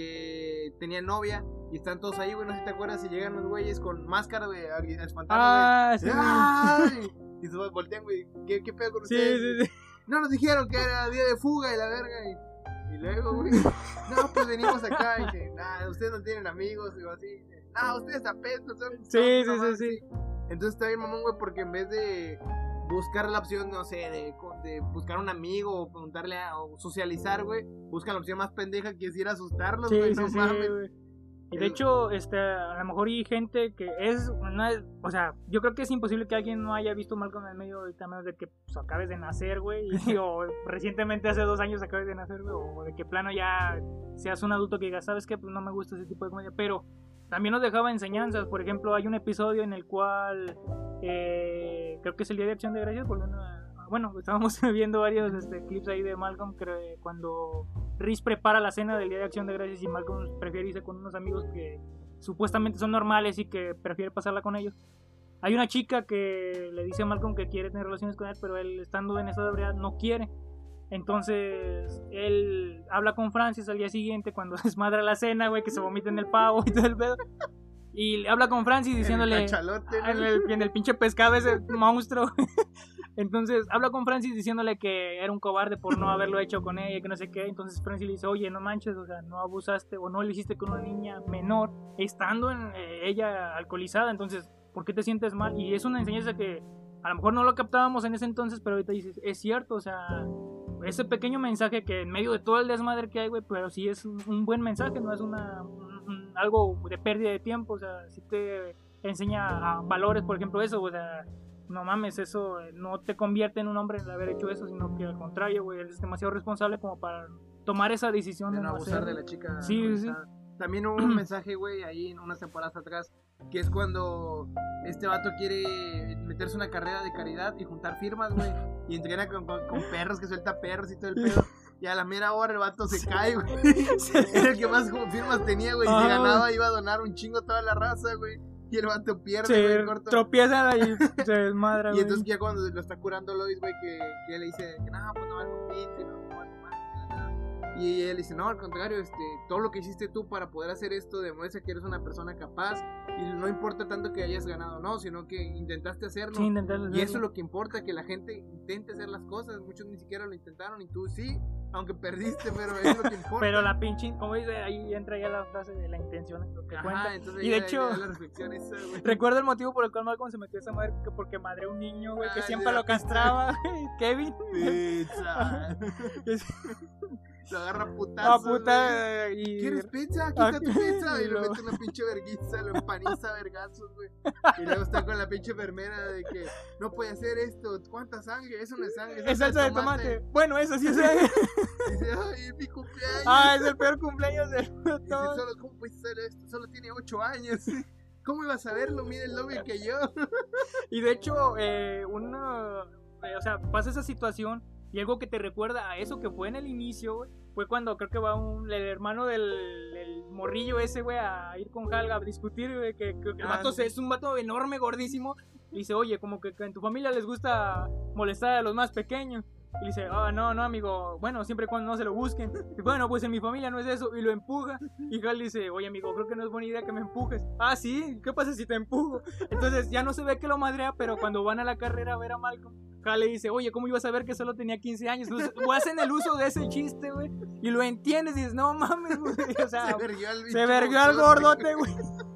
Speaker 8: que tenían novia, y están todos ahí, güey, no sé si te acuerdas, y llegan los güeyes con máscara, güey, a, a espantarlos,
Speaker 3: Ah,
Speaker 8: güey.
Speaker 3: sí.
Speaker 8: ¡Ay! Y se voltean, güey, ¿qué, qué pedo con
Speaker 3: Sí,
Speaker 8: ustedes?
Speaker 3: sí, sí.
Speaker 8: No nos dijeron que era día de fuga y la verga, y, y luego, güey, no, pues venimos acá, y que, nah, ustedes no tienen amigos, y así, ah, ustedes apestan, son...
Speaker 3: Sí,
Speaker 8: son
Speaker 3: sí,
Speaker 8: nomás,
Speaker 3: sí, sí.
Speaker 8: Entonces está bien mamón, güey, porque en vez de buscar la opción, no sé, de, de buscar un amigo o preguntarle a, o socializar, güey, busca la opción más pendeja que es ir a asustarlos, güey,
Speaker 3: Sí,
Speaker 8: no
Speaker 3: sí, sí,
Speaker 8: mames.
Speaker 3: güey. Y de hecho, este, a lo mejor hay gente que es, no es, o sea, yo creo que es imposible que alguien no haya visto Malcolm en el medio ahorita, a menos de que pues, acabes de nacer, güey, y- o recientemente hace dos años acabes de nacer, güey, o de que plano ya seas un adulto que diga, ¿sabes qué? Pues no me gusta ese tipo de comedia, pero también nos dejaba enseñanzas. Por ejemplo, hay un episodio en el cual, eh, creo que es el Día de Acción de Gracias, volviendo a- bueno, estábamos viendo varios este, clips ahí de Malcolm, creo, cuando Reese prepara la cena del Día de Acción de Gracias y Malcolm prefiere irse con unos amigos que supuestamente son normales y que prefiere pasarla con ellos. Hay una chica que le dice a Malcolm que quiere tener relaciones con él, pero él, estando en estado de ebriedad, no quiere. Entonces él habla con Francis al día siguiente cuando desmadra la cena, güey, que se vomita en el pavo y todo el pedo. Y habla con Francis diciéndole
Speaker 8: En el cachalote, ¿no?
Speaker 3: en el, en el pinche pescado ese monstruo. Entonces habla con Francis diciéndole que era un cobarde por no haberlo hecho con ella, que no sé qué. Entonces Francis le dice, oye, no manches, o sea, no abusaste o no lo hiciste con una niña menor, estando en, eh, ella alcoholizada. Entonces, ¿por qué te sientes mal? Y es una enseñanza que a lo mejor no lo captábamos en ese entonces, pero ahorita dices, es cierto, o sea, ese pequeño mensaje que en medio de todo el desmadre que hay, güey, pero sí es un, un buen mensaje, no es una un- un- algo de pérdida de tiempo, o sea, sí te enseña a valores, por ejemplo, eso, o sea, no mames, eso eh, no te convierte en un hombre el haber hecho eso, sino que al contrario, güey, eres demasiado responsable como para tomar esa decisión
Speaker 8: De
Speaker 3: de
Speaker 8: no abusar
Speaker 3: hacerlo.
Speaker 8: de la chica.
Speaker 3: Sí, sí, sí.
Speaker 8: alcoholizada. También hubo un mensaje, güey, ahí en unas temporadas atrás, que es cuando este vato quiere meterse una carrera de caridad y juntar firmas, güey, y entrena con, con, con perros, que suelta perros y todo el pedo. Y a la mera hora el vato se cae, güey. Era el que más firmas tenía, güey. Y si
Speaker 3: Ah,
Speaker 8: ganaba iba a donar un chingo a toda la raza, güey. Y el vato pierde,
Speaker 3: Se
Speaker 8: güey, corto.
Speaker 3: tropieza y se desmadra,
Speaker 8: Y
Speaker 3: güey.
Speaker 8: entonces ya cuando lo está curando Lois, güey, que, que le dice que no, pues no vale un pinche, no, no vale más, nada. Y él dice, no, al contrario, este, todo lo que hiciste tú para poder hacer esto demuestra que eres una persona capaz y no importa tanto que hayas ganado, no, sino que intentaste hacerlo.
Speaker 3: Sí, intentaste
Speaker 8: Y
Speaker 3: hacerlo.
Speaker 8: eso es lo que importa, que la gente intente hacer las cosas. Muchos ni siquiera lo intentaron y tú sí, aunque perdiste, pero eso es lo que importa.
Speaker 3: Pero la pinche, como dice, ahí entra ya la frase de la intención, es lo que
Speaker 8: Ajá,
Speaker 3: cuenta.
Speaker 8: entonces
Speaker 3: Y de
Speaker 8: ya-
Speaker 3: hecho,
Speaker 8: ya la reflexión esa, güey.
Speaker 3: recuerdo el motivo por el cual Malcolm se metió a esa madre, que porque madre un niño, güey, que
Speaker 8: Ah,
Speaker 3: siempre
Speaker 8: sí,
Speaker 3: lo
Speaker 8: la pizza.
Speaker 3: castraba, Kevin.
Speaker 8: Pizza.
Speaker 3: Que sí.
Speaker 8: Lo agarra
Speaker 3: Ah,
Speaker 8: putazos,
Speaker 3: puta,
Speaker 8: güey.
Speaker 3: y...
Speaker 8: ¿Quieres pizza?
Speaker 3: Ah,
Speaker 8: Quita tu pizza. Y
Speaker 3: y
Speaker 8: lo
Speaker 3: lo-
Speaker 8: mete una pinche verguiza, lo empaniza a vergazos, güey. Y luego está con la pinche enfermera de que no puede hacer esto. ¿Cuánta sangre? Eso no es sangre.
Speaker 3: Es salsa de tomate. Bueno, eso sí es.
Speaker 8: Dice, ay, es mi cumpleaños.
Speaker 3: Ah, es el peor cumpleaños del
Speaker 8: Dice,
Speaker 3: todo.
Speaker 8: solo, ¿cómo puedes hacer esto? Solo tiene ocho años. ¿Cómo ibas a verlo? Mira el doble que yo.
Speaker 3: Y de hecho, eh, uno, eh, o sea, pasa esa situación y algo que te recuerda a eso que fue en el inicio, güey, fue cuando creo que va un, el hermano del, del morrillo ese, güey, a ir con Halga a discutir, güey, que, que el
Speaker 8: Ah,
Speaker 3: vato
Speaker 8: sí.
Speaker 3: se- es un vato enorme, gordísimo, y dice, oye, como que, que en tu familia les gusta molestar a los más pequeños. Y dice, ah, no, no, amigo, bueno, siempre y cuando no se lo busquen. Y bueno, pues en mi familia no es eso. Y lo empuja. Y Hal dice, oye, amigo, creo que no es buena idea que me empujes. Ah, sí, ¿qué pasa si te empujo? Entonces ya no se ve que lo madrea, pero cuando van a la carrera a ver a Malcolm, Hal le dice, oye, ¿cómo ibas a ver que solo tenía quince años? Entonces, o hacen el uso de ese chiste, güey. Y lo entiendes y dices, no mames, güey. O sea,
Speaker 8: Se verguió al bicho
Speaker 3: se verguió al
Speaker 8: boxeador,
Speaker 3: gordote, güey.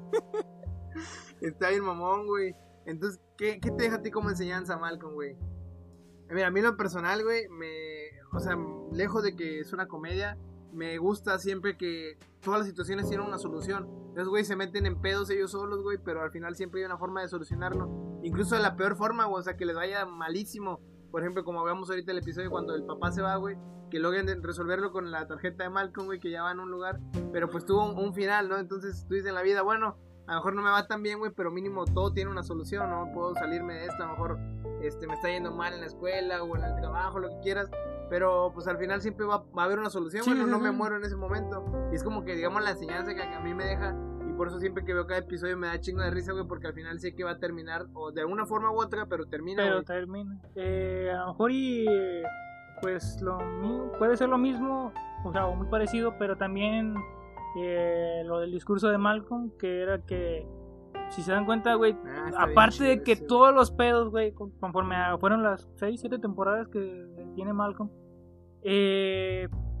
Speaker 8: Está bien mamón, güey. Entonces, ¿qué, ¿qué te deja a ti como enseñanza, Malcolm, güey? Mira, a mí en lo personal, güey, me... O sea, lejos de que es una comedia, me gusta siempre que todas las situaciones tienen una solución. Entonces, güey, se meten en pedos ellos solos, güey, pero al final siempre hay una forma de solucionarlo. Incluso de la peor forma, güey, o sea, que les vaya malísimo. Por ejemplo, como veamos ahorita el episodio cuando el papá se va, güey, que logren de- resolverlo con la tarjeta de Malcolm, güey, que ya va en un lugar, pero pues tuvo un, un final, ¿no? Entonces tú dices en la vida, bueno, a lo mejor no me va tan bien, güey, pero mínimo todo tiene una solución, ¿no? Puedo salirme de esto, a lo mejor este, me está yendo mal en la escuela o en el trabajo, lo que quieras, pero pues al final siempre va, va a haber una solución,
Speaker 3: Sí,
Speaker 8: bueno,
Speaker 3: sí,
Speaker 8: no
Speaker 3: sí.
Speaker 8: me muero en ese momento. Y es como que, digamos, la enseñanza que a mí me deja, y por eso siempre que veo cada episodio me da chingo de risa, güey, porque al final sé que va a terminar, o de alguna forma u otra, pero termina,
Speaker 3: Pero
Speaker 8: güey.
Speaker 3: termina. Eh, a lo mejor y pues lo mi- puede ser lo mismo, o sea, o muy parecido, pero también eh, lo del discurso de Malcolm, que era que si se dan cuenta, güey,
Speaker 8: Ah, está bien
Speaker 3: aparte
Speaker 8: chido
Speaker 3: de que
Speaker 8: ese,
Speaker 3: todos los pedos, güey, con- conforme a- fueron las seis siete temporadas que tiene Malcolm, eh,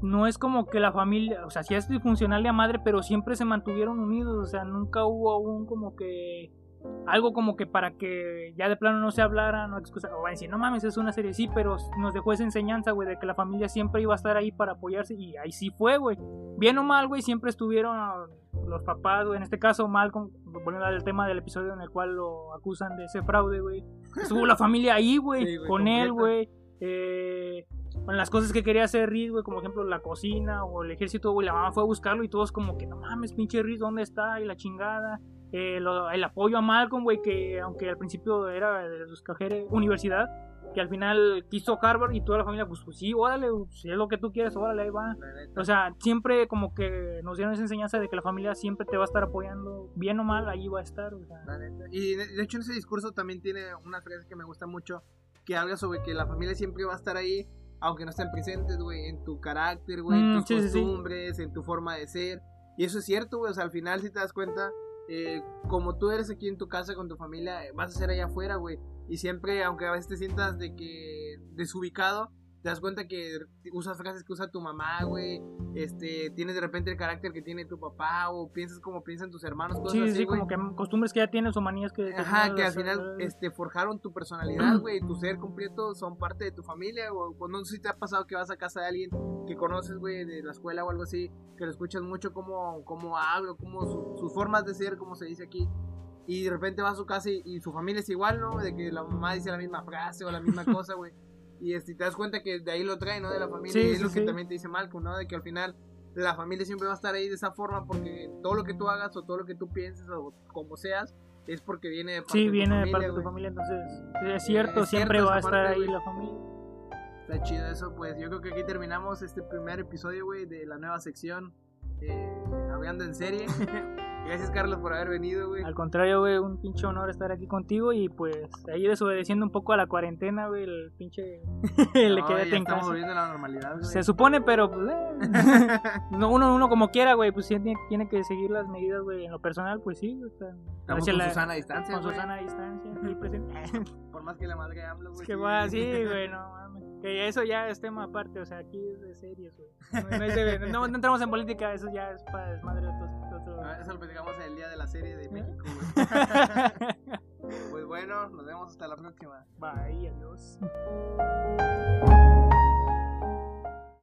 Speaker 3: no es como que la familia, o sea, sí es disfuncional de a madre, pero siempre se mantuvieron unidos, o sea, nunca hubo un como que algo como que para que ya de plano no se hablara, no excusa, o van a decir, no mames, es una serie, sí, pero nos dejó esa enseñanza, güey, de que la familia siempre iba a estar ahí para apoyarse, y ahí sí fue, güey, bien o mal, güey, siempre estuvieron los papás, güey, en este caso Malcolm, volviendo al tema del episodio en el cual lo acusan de ese fraude, güey, estuvo la familia ahí, güey, sí, con completa. Él, güey, eh... con las cosas que quería hacer Reed, güey, como ejemplo la cocina o el ejército, güey, la mamá fue a buscarlo y todos como que, no mames, pinche Reed, ¿dónde está? Y la chingada, eh, lo, el apoyo a Malcolm, güey, que aunque al principio era de escoger universidad, que al final quiso Harvard y toda la familia, pues, pues sí, órale, si es lo que tú quieres, órale, ahí va. O sea, siempre como que nos dieron esa enseñanza de que la familia siempre te va a estar apoyando, bien o mal, ahí va a estar, o sea.
Speaker 8: Y de, de hecho en ese discurso también tiene una frase que me gusta mucho, que habla sobre que la familia siempre va a estar ahí, aunque no estén presentes, güey, en tu carácter, güey, en tus mm, sí, costumbres, sí, sí. en tu forma de ser. Y eso es cierto, güey, o sea, al final si te das cuenta, eh, como tú eres aquí en tu casa con tu familia, vas a ser allá afuera, güey. Y siempre, aunque a veces te sientas de que desubicado, te das cuenta que usas frases que usa tu mamá, güey. Este, tienes de repente el carácter que tiene tu papá, o piensas como piensan tus hermanos, cosas
Speaker 3: sí,
Speaker 8: así,
Speaker 3: sí,
Speaker 8: güey.
Speaker 3: como que costumbres que ya tienes o manías que...
Speaker 8: Ajá, que al final este, forjaron tu personalidad, güey, tu ser completo, son parte de tu familia, o no sé si te ha pasado que vas a casa de alguien que conoces, güey, de la escuela o algo así, que lo escuchas mucho cómo, cómo hablo, cómo su, sus formas de ser, como se dice aquí, y de repente vas a su casa y, y su familia es igual, ¿no? De que la mamá dice la misma frase o la misma cosa, güey. Y este, te das cuenta que de ahí lo trae, ¿no? De la familia. Sí, y es sí, lo que sí. también te dice Malcolm, ¿no? De que al final la familia siempre va a estar ahí de esa forma, porque todo lo que tú hagas o todo lo que tú pienses o como seas es porque viene de parte
Speaker 3: sí,
Speaker 8: de tu
Speaker 3: viene
Speaker 8: familia.
Speaker 3: Sí, viene de parte de tu familia, entonces es cierto, es siempre cierto va a estar parte, ahí wey. La familia.
Speaker 8: Está chido eso, pues yo creo que aquí terminamos este primer episodio, güey, de la nueva sección eh, Hablando en Serie. Gracias, Carlos, por haber venido, güey.
Speaker 3: Al contrario, güey, un pinche honor estar aquí contigo y pues ahí desobedeciendo un poco a la cuarentena, güey, el pinche le
Speaker 8: no,
Speaker 3: quédate
Speaker 8: ya
Speaker 3: en casa.
Speaker 8: Estamos volviendo a la normalidad, güey.
Speaker 3: Se supone, pero pues, eh. no, uno, uno como quiera, güey, pues tiene, tiene que seguir las medidas, güey, en lo personal, pues sí, o sea,
Speaker 8: estamos con la, Susana a distancia,
Speaker 3: con Susana a distancia, ahí presente.
Speaker 8: Por más que la madre hablo, güey.
Speaker 3: Es que va, sí, güey, no mames. Que eso ya es tema aparte, o sea, aquí es de series, güey. No, no, es de, no, no entramos en política, eso ya es para desmadre de otros.
Speaker 8: Ah, eso lo platicamos en el día de la serie de México, güey. Pues bueno, nos vemos hasta la próxima.
Speaker 3: Bye, adiós.